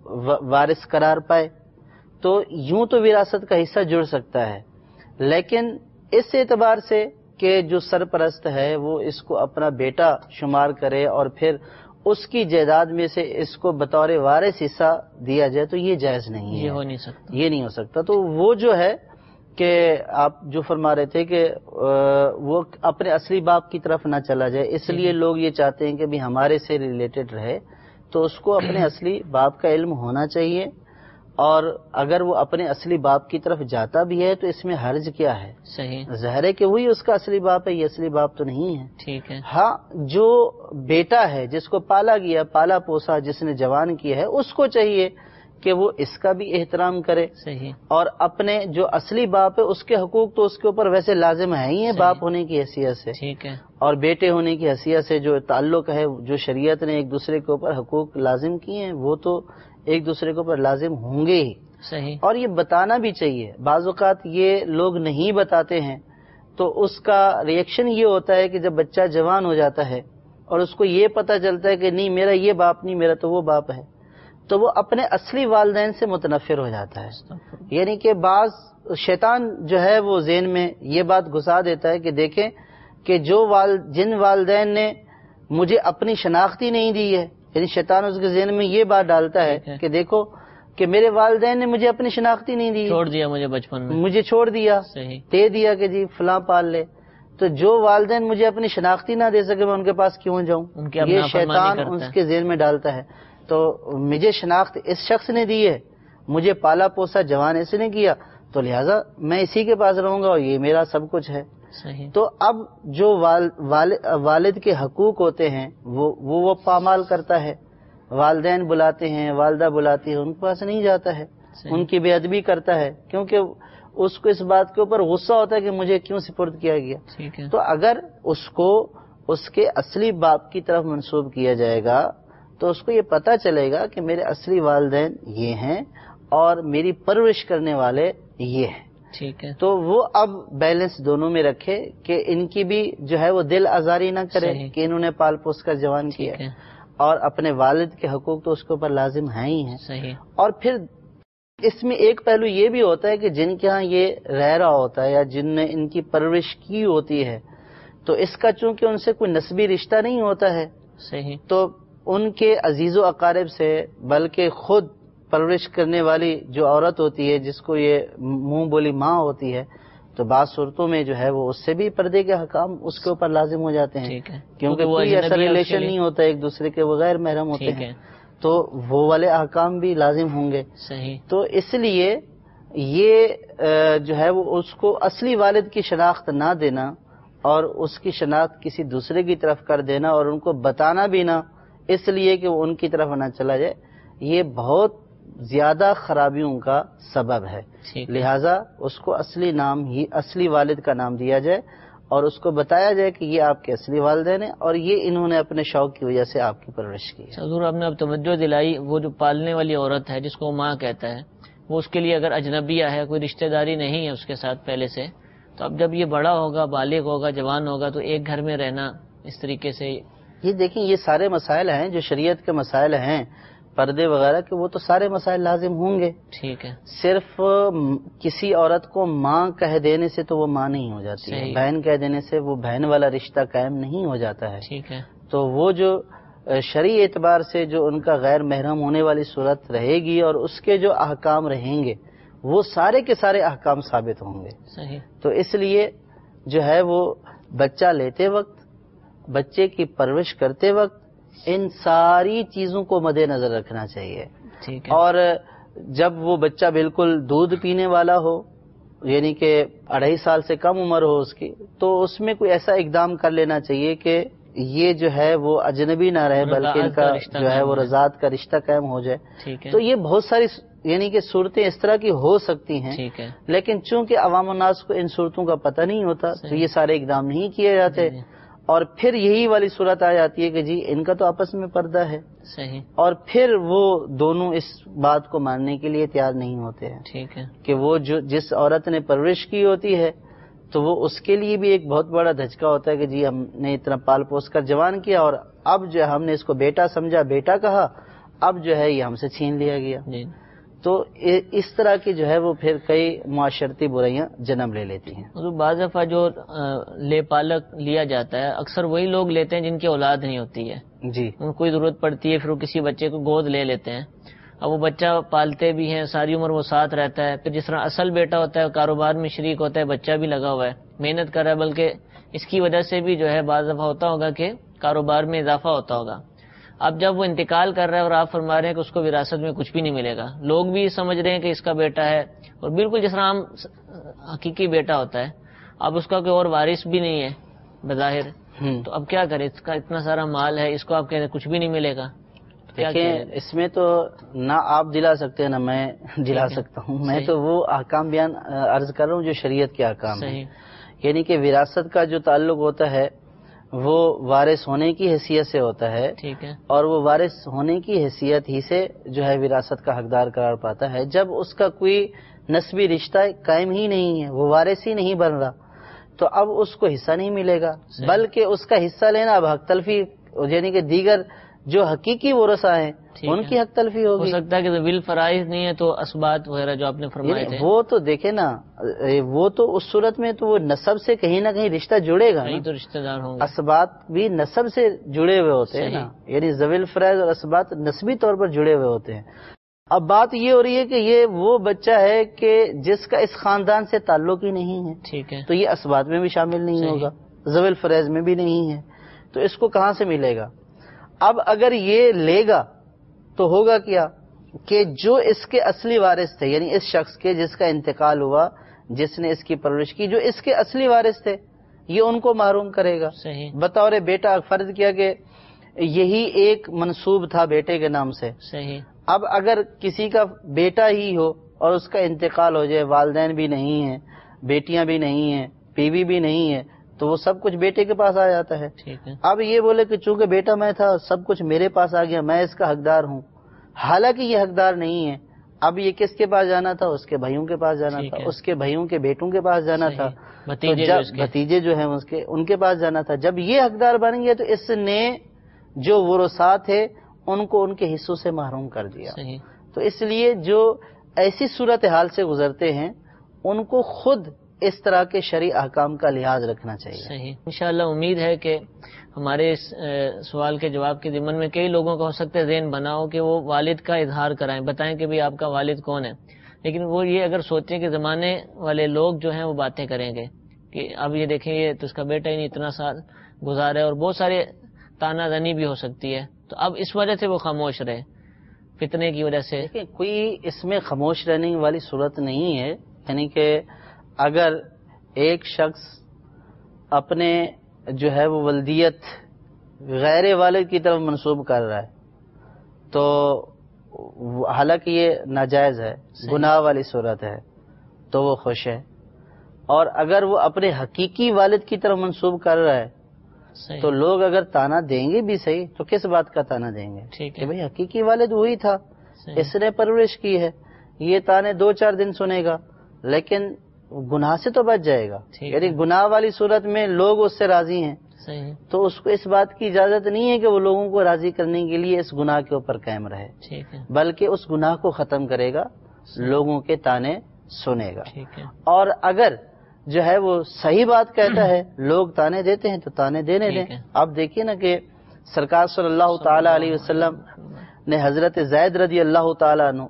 وارث قرار پائے، تو یوں تو وراثت کا حصہ جڑ سکتا ہے، لیکن اس اعتبار سے کہ جو سرپرست ہے وہ اس کو اپنا بیٹا شمار کرے اور پھر اس کی جائیداد میں سے اس کو بطور وارث حصہ دیا جائے تو یہ جائز نہیں ہے، یہ ہو نہیں سکتا، یہ نہیں ہو سکتا۔ تو وہ جو ہے کہ آپ جو فرما رہے تھے کہ وہ اپنے اصلی باپ کی طرف نہ چلا جائے، اس لیے لوگ یہ چاہتے ہیں کہ بھی ہمارے سے ریلیٹڈ رہے، تو اس کو اپنے اصلی باپ کا علم ہونا چاہیے، اور اگر وہ اپنے اصلی باپ کی طرف جاتا بھی ہے تو اس میں حرج کیا ہے؟ صحیح، ظاہر ہے کہ وہی اس کا اصلی باپ ہے، یہ اصلی باپ تو نہیں ہے، ٹھیک ہے۔ ہاں جو بیٹا ہے جس کو پالا گیا، پالا پوسا، جس نے جوان کیا ہے، اس کو چاہیے کہ وہ اس کا بھی احترام کرے، صحیح، اور اپنے جو اصلی باپ ہے اس کے حقوق تو اس کے اوپر ویسے لازم ہے ہی ہے باپ ہونے کی حیثیت سے، ٹھیک ہے، اور بیٹے ہونے کی حیثیت سے جو تعلق ہے، جو شریعت نے ایک دوسرے کے اوپر حقوق لازم کیے ہیں وہ تو ایک دوسرے کے اوپر لازم ہوں گے ہی، صحیح. اور یہ بتانا بھی چاہیے. بعض اوقات یہ لوگ نہیں بتاتے ہیں تو اس کا ریئیکشن یہ ہوتا ہے کہ جب بچہ جوان ہو جاتا ہے اور اس کو یہ پتہ چلتا ہے کہ نہیں میرا یہ باپ نہیں، میرا تو وہ باپ ہے، تو وہ اپنے اصلی والدین سے متنفر ہو جاتا ہے. یعنی کہ بعض شیطان جو ہے وہ ذہن میں یہ بات گھسا دیتا ہے کہ دیکھیں کہ جو والد جن والدین نے مجھے اپنی شناختی نہیں دی ہے، یعنی شیطان اس کے ذہن میں یہ بات ڈالتا ہے کہ دیکھو کہ میرے والدین نے مجھے اپنی شناختی نہیں دی، چھوڑ دیا مجھے بچپن میں، مجھے چھوڑ دیا، دے دیا کہ جی فلاں پال لے، تو جو والدین مجھے اپنی شناختی نہ دے سکے میں ان کے پاس کیوں جاؤں، یہ شیطان اس کے ذہن میں ڈالتا ہے. تو مجھے شناخت اس شخص نے دی ہے، مجھے پالا پوسا جوان اس نے کیا، تو لہٰذا میں اسی کے پاس رہوں گا اور یہ میرا سب کچھ ہے. صحیح. تو اب جو والد کے حقوق ہوتے ہیں وہ وہ پامال کرتا ہے، والدین بلاتے ہیں، والدہ بلاتی ہے، ان کے پاس نہیں جاتا ہے، ان کی بے ادبی کرتا ہے، کیونکہ اس کو اس بات کے اوپر غصہ ہوتا ہے کہ مجھے کیوں سپرد کیا گیا. تو اگر اس کو اس کے اصلی باپ کی طرف منسوب کیا جائے گا تو اس کو یہ پتا چلے گا کہ میرے اصلی والدین یہ ہیں اور میری پرورش کرنے والے یہ ہیں. ٹھیک ہے. تو وہ اب بیلنس دونوں میں رکھے کہ ان کی بھی جو ہے وہ دل آزاری نہ کرے کہ انہوں نے پال پوس کر جوان کیا، اور اپنے والد کے حقوق تو اس کے اوپر لازم ہیں ہی ہیں. صحیح. اور پھر اس میں ایک پہلو یہ بھی ہوتا ہے کہ جن کے ہاں یہ رہ رہا ہوتا ہے یا جن نے ان کی پرورش کی ہوتی ہے تو اس کا چونکہ ان سے کوئی نسبی رشتہ نہیں ہوتا ہے. صحیح. تو ان کے عزیز و اقارب سے بلکہ خود پرورش کرنے والی جو عورت ہوتی ہے جس کو یہ منہ بولی ماں ہوتی ہے تو بعض صورتوں میں جو ہے وہ اس سے بھی پردے کے حکام اس کے اوپر لازم ہو جاتے ہیں، کیونکہ کوئی ایسا ریلیشن نہیں ہوتا ایک دوسرے کے، وہ غیر محرم ہوتے ہیں، تو وہ والے احکام بھی لازم ہوں گے. صحیح. تو اس لیے یہ جو ہے وہ اس کو اصلی والد کی شناخت نہ دینا اور اس کی شناخت کسی دوسرے کی طرف کر دینا اور ان کو بتانا بھی نہ اس لیے کہ وہ ان کی طرف نہ چلا جائے، یہ بہت زیادہ خرابیوں کا سبب ہے. لہذا اس کو اصلی نام ہی اصلی والد کا نام دیا جائے اور اس کو بتایا جائے کہ یہ آپ کے اصلی والدین ہیں اور یہ انہوں نے اپنے شوق کی وجہ سے آپ کی پرورش کی. حضور آپ نے اب توجہ دلائی، وہ جو پالنے والی عورت ہے جس کو ماں کہتا ہے وہ اس کے لیے اگر اجنبیہ ہے، کوئی رشتہ داری نہیں ہے اس کے ساتھ پہلے سے، تو اب جب یہ بڑا ہوگا، بالغ ہوگا، جوان ہوگا، تو ایک گھر میں رہنا اس طریقے سے، یہ دیکھیں یہ سارے مسائل ہیں جو شریعت کے مسائل ہیں پردے وغیرہ کے، وہ تو سارے مسائل لازم ہوں گے. ٹھیک ہے. صرف کسی عورت کو ماں کہہ دینے سے تو وہ ماں نہیں ہو جاتی ہے، بہن کہہ دینے سے وہ بہن والا رشتہ قائم نہیں ہو جاتا ہے. ٹھیک ہے. تو وہ جو شرعی اعتبار سے جو ان کا غیر محرم ہونے والی صورت رہے گی اور اس کے جو احکام رہیں گے وہ سارے کے سارے احکام ثابت ہوں گے. صحیح. تو اس لیے جو ہے وہ بچہ لیتے وقت، بچے کی پرورش کرتے وقت ان ساری چیزوں کو مد نظر رکھنا چاہیے. ٹھیک ہے. اور جب وہ بچہ بالکل دودھ پینے والا ہو، یعنی کہ اڑھائی سال سے کم عمر ہو اس کی، تو اس میں کوئی ایسا اقدام کر لینا چاہیے کہ یہ جو ہے وہ اجنبی نہ رہے بلکہ ان کا جو ہے وہ رضاعت کا رشتہ قائم ہو جائے. تو یہ بہت ساری یعنی کہ صورتیں اس طرح کی ہو سکتی ہیں، لیکن چونکہ عوام الناس کو ان صورتوں کا پتہ نہیں ہوتا تو یہ سارے اقدام نہیں کیے جاتے، اور پھر یہی والی صورت آ جاتی ہے کہ جی ان کا تو آپس میں پردہ ہے. صحیح. اور پھر وہ دونوں اس بات کو ماننے کے لیے تیار نہیں ہوتے ہیں. ٹھیک ہے. کہ وہ جو جس عورت نے پرورش کی ہوتی ہے تو وہ اس کے لیے بھی ایک بہت بڑا دھچکا ہوتا ہے کہ جی ہم نے اتنا پال پوس کر جوان کیا اور اب جو ہے ہم نے اس کو بیٹا سمجھا، بیٹا کہا، اب جو ہے یہ ہم سے چھین لیا گیا. جی. تو اس طرح کی جو ہے وہ پھر کئی معاشرتی برائیاں جنم لے لیتی ہیں. بعض دفعہ جو لے پالک لیا جاتا ہے اکثر وہی لوگ لیتے ہیں جن کی اولاد نہیں ہوتی ہے. جی. ان کو کوئی ضرورت پڑتی ہے پھر وہ کسی بچے کو گود لے لیتے ہیں. اب وہ بچہ پالتے بھی ہیں، ساری عمر وہ ساتھ رہتا ہے، پھر جس طرح اصل بیٹا ہوتا ہے کاروبار میں شریک ہوتا ہے، بچہ بھی لگا ہوا ہے، محنت کر رہا ہے، بلکہ اس کی وجہ سے بھی جو ہے بعض دفعہ ہوتا ہوگا کہ کاروبار میں اضافہ ہوتا ہوگا. اب جب وہ انتقال کر رہا ہے اور آپ فرما رہے ہیں کہ اس کو وراثت میں کچھ بھی نہیں ملے گا، لوگ بھی سمجھ رہے ہیں کہ اس کا بیٹا ہے اور بالکل جس طرح عام حقیقی بیٹا ہوتا ہے، اب اس کا کوئی اور وارث بھی نہیں ہے بظاہر، تو اب کیا کرے؟ اس کا اتنا سارا مال ہے، اس کو آپ کہتے ہیں کچھ بھی نہیں ملے گا. دیکھیں اس میں تو نہ آپ دلا سکتے ہیں نہ میں دلا سکتا ہوں، میں تو وہ احکام بیان عرض کر رہا ہوں جو شریعت کے احکام ہیں. یعنی کہ وراثت کا جو تعلق ہوتا ہے وہ وارث ہونے کی حیثیت سے ہوتا ہے، ٹھیک ہے، اور وہ وارث ہونے کی حیثیت ہی سے جو ہے وراثت کا حقدار قرار پاتا ہے. جب اس کا کوئی نسبی رشتہ قائم ہی نہیں ہے، وہ وارث ہی نہیں بن رہا، تو اب اس کو حصہ نہیں ملے گا، بلکہ اس کا حصہ لینا اب حق تلفی، یعنی کہ دیگر جو حقیقی ورثاء ہیں ان کی حق تلفی ہوگی. ہو سکتا ہے کہ ول فرائض نہیں ہے تو اسبات وغیرہ جو آپ نے فرمائے تھے وہ تو دیکھیں نا، وہ تو اس صورت میں تو وہ نسب سے کہیں نہ کہیں رشتہ جڑے گا، تو رشتہ دار ہوں گے. اسبات بھی نسب سے جڑے ہوئے ہوتے ہیں نا، یعنی ذوی فرائض اور اسبات نسبی طور پر جڑے ہوئے ہوتے ہیں. اب بات یہ ہو رہی ہے کہ یہ وہ بچہ ہے کہ جس کا اس خاندان سے تعلق ہی نہیں ہے، ٹھیک ہے، تو یہ اسبات میں بھی شامل نہیں ہوگا، ذوی فرائض میں بھی نہیں ہے، تو اس کو کہاں سے ملے گا؟ اب اگر یہ لے گا تو ہوگا کیا کہ جو اس کے اصلی وارث تھے، یعنی اس شخص کے جس کا انتقال ہوا، جس نے اس کی پرورش کی، جو اس کے اصلی وارث تھے، یہ ان کو محروم کرے گا. بطور بیٹا فرض کیا کہ یہی ایک منسوب تھا بیٹے کے نام سے. صحیح. اب اگر کسی کا بیٹا ہی ہو اور اس کا انتقال ہو جائے، والدین بھی نہیں ہیں، بیٹیاں بھی نہیں ہیں، بیوی بھی نہیں ہے، تو وہ سب کچھ بیٹے کے پاس آ جاتا ہے. اب یہ بولے کہ چونکہ بیٹا میں تھا، سب کچھ میرے پاس آ گیا، میں اس کا حقدار ہوں، حالانکہ یہ حقدار نہیں ہے. اب یہ کس کے پاس جانا تھا؟ اس کے بھائیوں کے پاس جانا تھا، اس کے بھائیوں کے بیٹوں کے پاس جانا تھا، بھتیجے جو ہیں اس کے، ان کے پاس جانا تھا. جب یہ حقدار بن گیا تو اس نے جو ورثاء تھے ان کو ان کے حصوں سے محروم کر دیا. تو اس لیے جو ایسی صورتحال سے گزرتے ہیں ان کو خود اس طرح کے شرعی احکام کا لحاظ رکھنا چاہیے. صحیح. انشاءاللہ امید ہے کہ ہمارے اس سوال کے جواب کے ضمن میں کئی لوگوں کا ہو سکتا ہے ذہن بنا ہو کہ وہ والد کا اظہار کرائیں، بتائیں کہ بھی آپ کا والد کون ہے. لیکن وہ یہ اگر سوچیں کہ زمانے والے لوگ جو ہیں وہ باتیں کریں گے کہ اب یہ دیکھیں یہ تو اس کا بیٹا ہی نہیں اتنا سال گزارا ہے، اور بہت سارے تانا زنی بھی ہو سکتی ہے، تو اب اس وجہ سے وہ خاموش رہے، فتنے کی وجہ سے. کوئی اس میں خاموش رہنے والی صورت نہیں ہے. یعنی کہ اگر ایک شخص اپنے جو ہے وہ ولدیت غیر والد کی طرف منسوب کر رہا ہے تو حالانکہ یہ ناجائز ہے، گناہ والی صورت ہے، تو وہ خوش ہے. اور اگر وہ اپنے حقیقی والد کی طرف منسوب کر رہا ہے تو لوگ اگر تانا دیں گے بھی صحیح، تو کس بات کا تانا دیں گے کہ بھئی حقیقی والد وہی تھا، اس نے پرورش کی ہے. یہ تانے دو چار دن سنے گا لیکن گناہ سے تو بچ جائے گا. یعنی گناہ والی صورت میں لوگ اس سے راضی ہیں تو اس کو اس بات کی اجازت نہیں ہے کہ وہ لوگوں کو راضی کرنے کے لیے اس گناہ کے اوپر قائم رہے، بلکہ اس گناہ کو ختم کرے گا، لوگوں کے تانے سنے گا. اور اگر جو ہے وہ صحیح بات کہتا ہے، لوگ تانے دیتے ہیں تو تانے دینے دیں. آپ دیکھیے نا کہ سرکار صلی اللہ تعالی علیہ وسلم نے حضرت زید رضی اللہ تعالیٰ عنہ،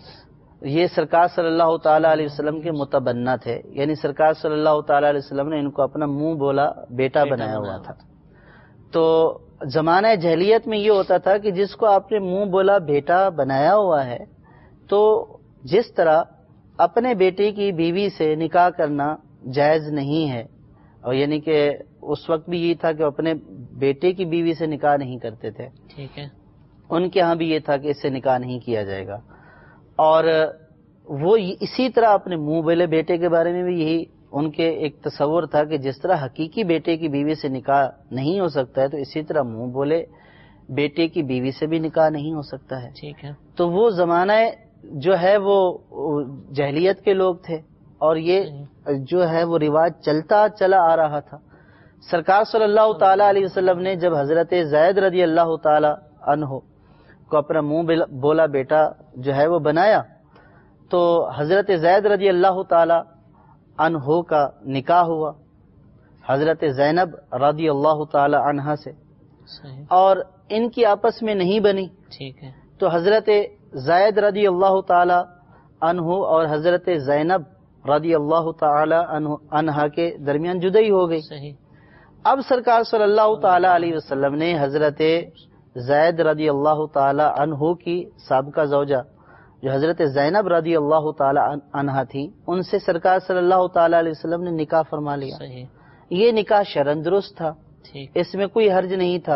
یہ سرکار صلی اللہ تعالی علیہ وسلم کے متبنہ تھے، یعنی سرکار صلی اللہ تعالی علیہ وسلم نے ان کو اپنا منہ بولا بیٹا بنایا ہوا تھا. تو زمانہ جہلیت میں یہ ہوتا تھا کہ جس کو آپ نے منہ بولا بیٹا بنایا ہوا ہے، تو جس طرح اپنے بیٹے کی بیوی سے نکاح کرنا جائز نہیں ہے، اور یعنی کہ اس وقت بھی یہ تھا کہ اپنے بیٹے کی بیوی سے نکاح نہیں کرتے تھے، ٹھیک ہے، ان کے ہاں بھی یہ تھا کہ اس سے نکاح نہیں کیا جائے گا. اور وہ اسی طرح اپنے منہ بولے بیٹے کے بارے میں بھی یہی ان کے ایک تصور تھا کہ جس طرح حقیقی بیٹے کی بیوی سے نکاح نہیں ہو سکتا ہے تو اسی طرح منہ بولے بیٹے کی بیوی سے بھی نکاح نہیں ہو سکتا ہے. ٹھیک ہے. تو وہ زمانہ جو ہے وہ جہلیت کے لوگ تھے اور یہ جو ہے وہ رواج چلتا چلا آ رہا تھا. سرکار صلی اللہ تعالی علیہ وسلم نے جب حضرت زید رضی اللہ تعالی عنہ کو اپنا منہ بولا بیٹا جو ہے وہ بنایا تو حضرت زید رضی اللہ تعالی عنہ کا نکاح ہوا حضرت زینب رضی اللہ تعالی عنہا سے، اور ان کی آپس میں نہیں بنی. ٹھیک ہے. تو حضرت زید رضی اللہ تعالی عنہ اور حضرت زینب رضی اللہ تعالی عنہا کے درمیان جدائی ہو گئی. صحیح. اب سرکار صلی اللہ تعالی علیہ وسلم نے حضرت زید رضی اللہ تعالی عنہ کی سابقہ زوجہ جو حضرت زینب رضی اللہ تعالی عنہا تھی ان سے سرکار صلی اللہ تعالی علیہ وسلم نے نکاح فرما لیا. صحیح. یہ نکاح شرعاً درست تھا، اس میں کوئی حرج نہیں تھا.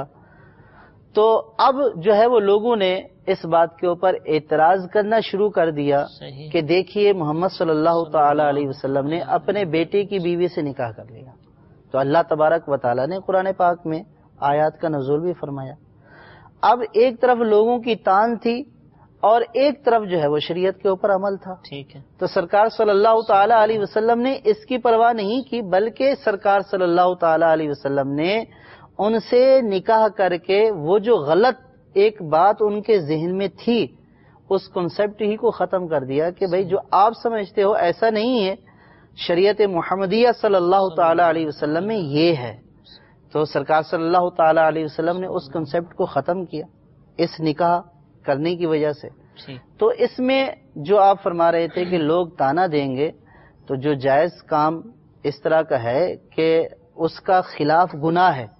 تو اب جو ہے وہ لوگوں نے اس بات کے اوپر اعتراض کرنا شروع کر دیا کہ دیکھیے محمد صلی اللہ تعالی علیہ وسلم نے اپنے بیٹے کی بیوی سے نکاح کر لیا، تو اللہ تبارک و تعالیٰ نے قرآن پاک میں آیات کا نزول بھی فرمایا. اب ایک طرف لوگوں کی تان تھی اور ایک طرف جو ہے وہ شریعت کے اوپر عمل تھا. ٹھیک ہے. تو سرکار صلی اللہ تعالی علیہ وسلم نے اس کی پرواہ نہیں کی، بلکہ سرکار صلی اللہ تعالی علیہ وسلم نے ان سے نکاح کر کے وہ جو غلط ایک بات ان کے ذہن میں تھی اس کنسپٹ ہی کو ختم کر دیا کہ بھئی جو آپ سمجھتے ہو ایسا نہیں ہے، شریعت محمدیہ صلی اللہ تعالی علیہ وسلم میں یہ ہے. تو سرکار صلی اللہ تعالی علیہ وسلم نے اس کنسپٹ کو ختم کیا اس نکاح کرنے کی وجہ سے. تو اس میں جو آپ فرما رہے تھے کہ لوگ تانا دیں گے، تو جو جائز کام اس طرح کا ہے کہ اس کا خلاف گناہ ہے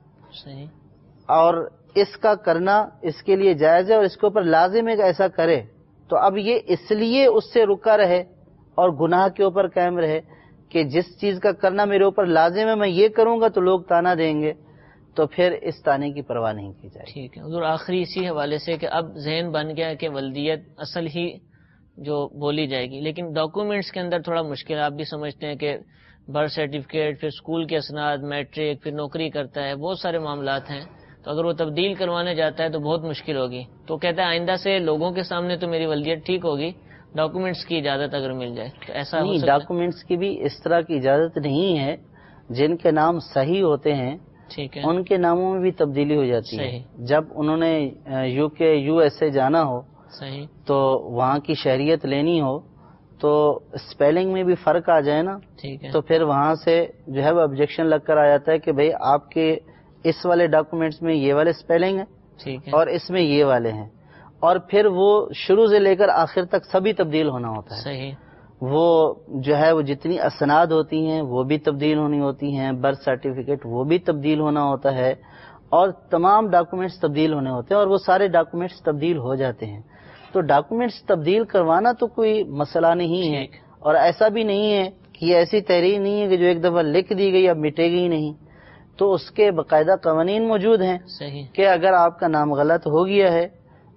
اور اس کا کرنا اس کے لیے جائز ہے اور اس کے اوپر لازم ہے کہ ایسا کرے، تو اب یہ اس لیے اس سے رکا رہے اور گناہ کے اوپر قائم رہے کہ جس چیز کا کرنا میرے اوپر لازم ہے میں یہ کروں گا تو لوگ تانا دیں گے، تو پھر اس تانے کی پرواہ نہیں کی جائے. ٹھیک ہے حضور، آخری اسی حوالے سے کہ اب ذہن بن گیا کہ ولدیت اصل ہی جو بولی جائے گی، لیکن ڈاکومنٹس کے اندر تھوڑا مشکل. آپ بھی سمجھتے ہیں کہ برتھ سرٹیفکیٹ، پھر اسکول کے اسناد، میٹرک، پھر نوکری کرتا ہے، بہت سارے معاملات ہیں، تو اگر وہ تبدیل کروانے جاتا ہے تو بہت مشکل ہوگی. تو کہتا ہے آئندہ سے لوگوں کے سامنے تو میری ولدیت ٹھیک ہوگی، ڈاکومنٹس کی اجازت اگر مل جائے تو ایسا نہیں. ڈاکومنٹس کی بھی اس طرح کی اجازت نہیں ہے. جن کے نام صحیح ہوتے ہیں ٹھیک ہے ان کے ناموں میں بھی تبدیلی ہو جاتی ہے. جب انہوں نے یو کے یو ایس اے جانا ہو صحیح تو وہاں کی شہریت لینی ہو تو اسپیلنگ میں بھی فرق آ جائے نا، ٹھیک ہے، تو پھر وہاں سے جو ہے وہ آبجیکشن لگ کر آ جاتا ہے کہ بھئی آپ کے اس والے ڈاکومنٹس میں یہ والے اسپیلنگ ہے ٹھیک ہے، اور اس میں یہ والے ہیں، اور پھر وہ شروع سے لے کر آخر تک سبھی تبدیل ہونا ہوتا ہے. صحیح. وہ جو ہے وہ جتنی اسناد ہوتی ہیں وہ بھی تبدیل ہونی ہوتی ہیں، برتھ سرٹیفکیٹ وہ بھی تبدیل ہونا ہوتا ہے، اور تمام ڈاکومنٹس تبدیل ہونے ہوتے ہیں، اور وہ سارے ڈاکومنٹس تبدیل ہو جاتے ہیں. تو ڈاکومنٹس تبدیل کروانا تو کوئی مسئلہ نہیں ہے، اور ایسا بھی نہیں ہے کہ یہ ایسی تحریر نہیں ہے کہ جو ایک دفعہ لکھ دی گئی اب مٹے گی نہیں. تو اس کے باقاعدہ قوانین موجود ہیں کہ اگر آپ کا نام غلط ہو گیا ہے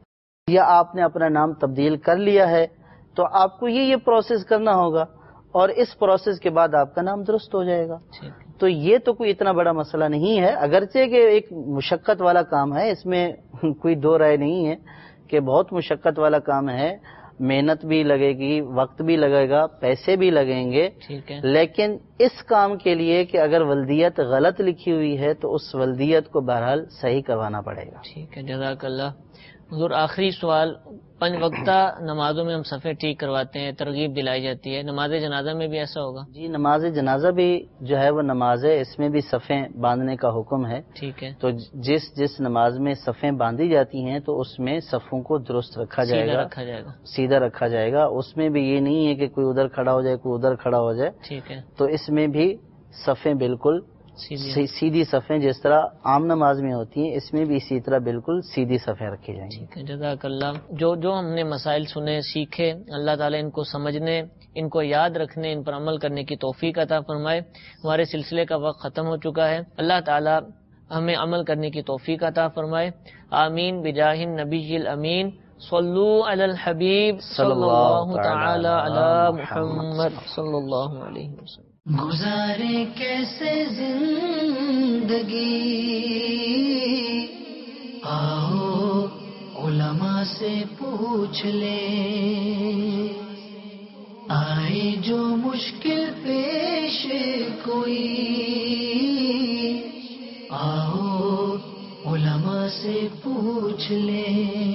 یا آپ نے اپنا نام تبدیل کر لیا ہے تو آپ کو یہ یہ پروسیس کرنا ہوگا، اور اس پروسیس کے بعد آپ کا نام درست ہو جائے گا. تو یہ تو کوئی اتنا بڑا مسئلہ نہیں ہے، اگرچہ کہ ایک مشقت والا کام ہے، اس میں کوئی دو رائے نہیں ہے کہ بہت مشقت والا کام ہے، محنت بھی لگے گی، وقت بھی لگے گا، پیسے بھی لگیں گے، لیکن اس کام کے لیے کہ اگر ولدیت غلط لکھی ہوئی ہے تو اس ولدیت کو بہرحال صحیح کروانا پڑے گا. ٹھیک ہے، جزاک اللہ. حضور آخری سوال، پنج وقتہ نمازوں میں ہم صفیں ٹھیک کرواتے ہیں، ترغیب دلائی جاتی ہے، نماز جنازہ میں بھی ایسا ہوگا؟ جی نماز جنازہ بھی جو ہے وہ نماز ہے، اس میں بھی صفیں باندھنے کا حکم ہے. ٹھیک ہے. تو جس جس نماز میں صفیں باندھی جاتی ہیں تو اس میں صفوں کو درست رکھا جائے گا، رکھا جائے گا سیدھا رکھا جائے گا. اس میں بھی یہ نہیں ہے کہ کوئی ادھر کھڑا ہو جائے کوئی ادھر کھڑا ہو جائے. ٹھیک ہے. تو اس میں بھی صفیں بالکل سیدھی صفیں جس طرح عام نماز میں ہوتی ہیں اس میں بھی اسی طرح بالکل سیدھی صفیں رکھی جائیں گی. ٹھیک ہے، جزاک اللہ. جو جو ہم نے مسائل سنے سیکھے، اللہ تعالیٰ ان کو سمجھنے، ان کو یاد رکھنے، ان پر عمل کرنے کی توفیق عطا فرمائے. ہمارے سلسلے کا وقت ختم ہو چکا ہے. اللہ تعالیٰ ہمیں عمل کرنے کی توفیق عطا فرمائے. آمین بجاہ النبی الامین. صلو علی الحبیب صلی اللہ تعالی علی محمد صلی اللہ علیہ وسلم. گزارے کیسے زندگی، آؤ علماء سے پوچھ لے، آئے جو مشکل پیش کوئی، آؤ علماء سے پوچھ لے.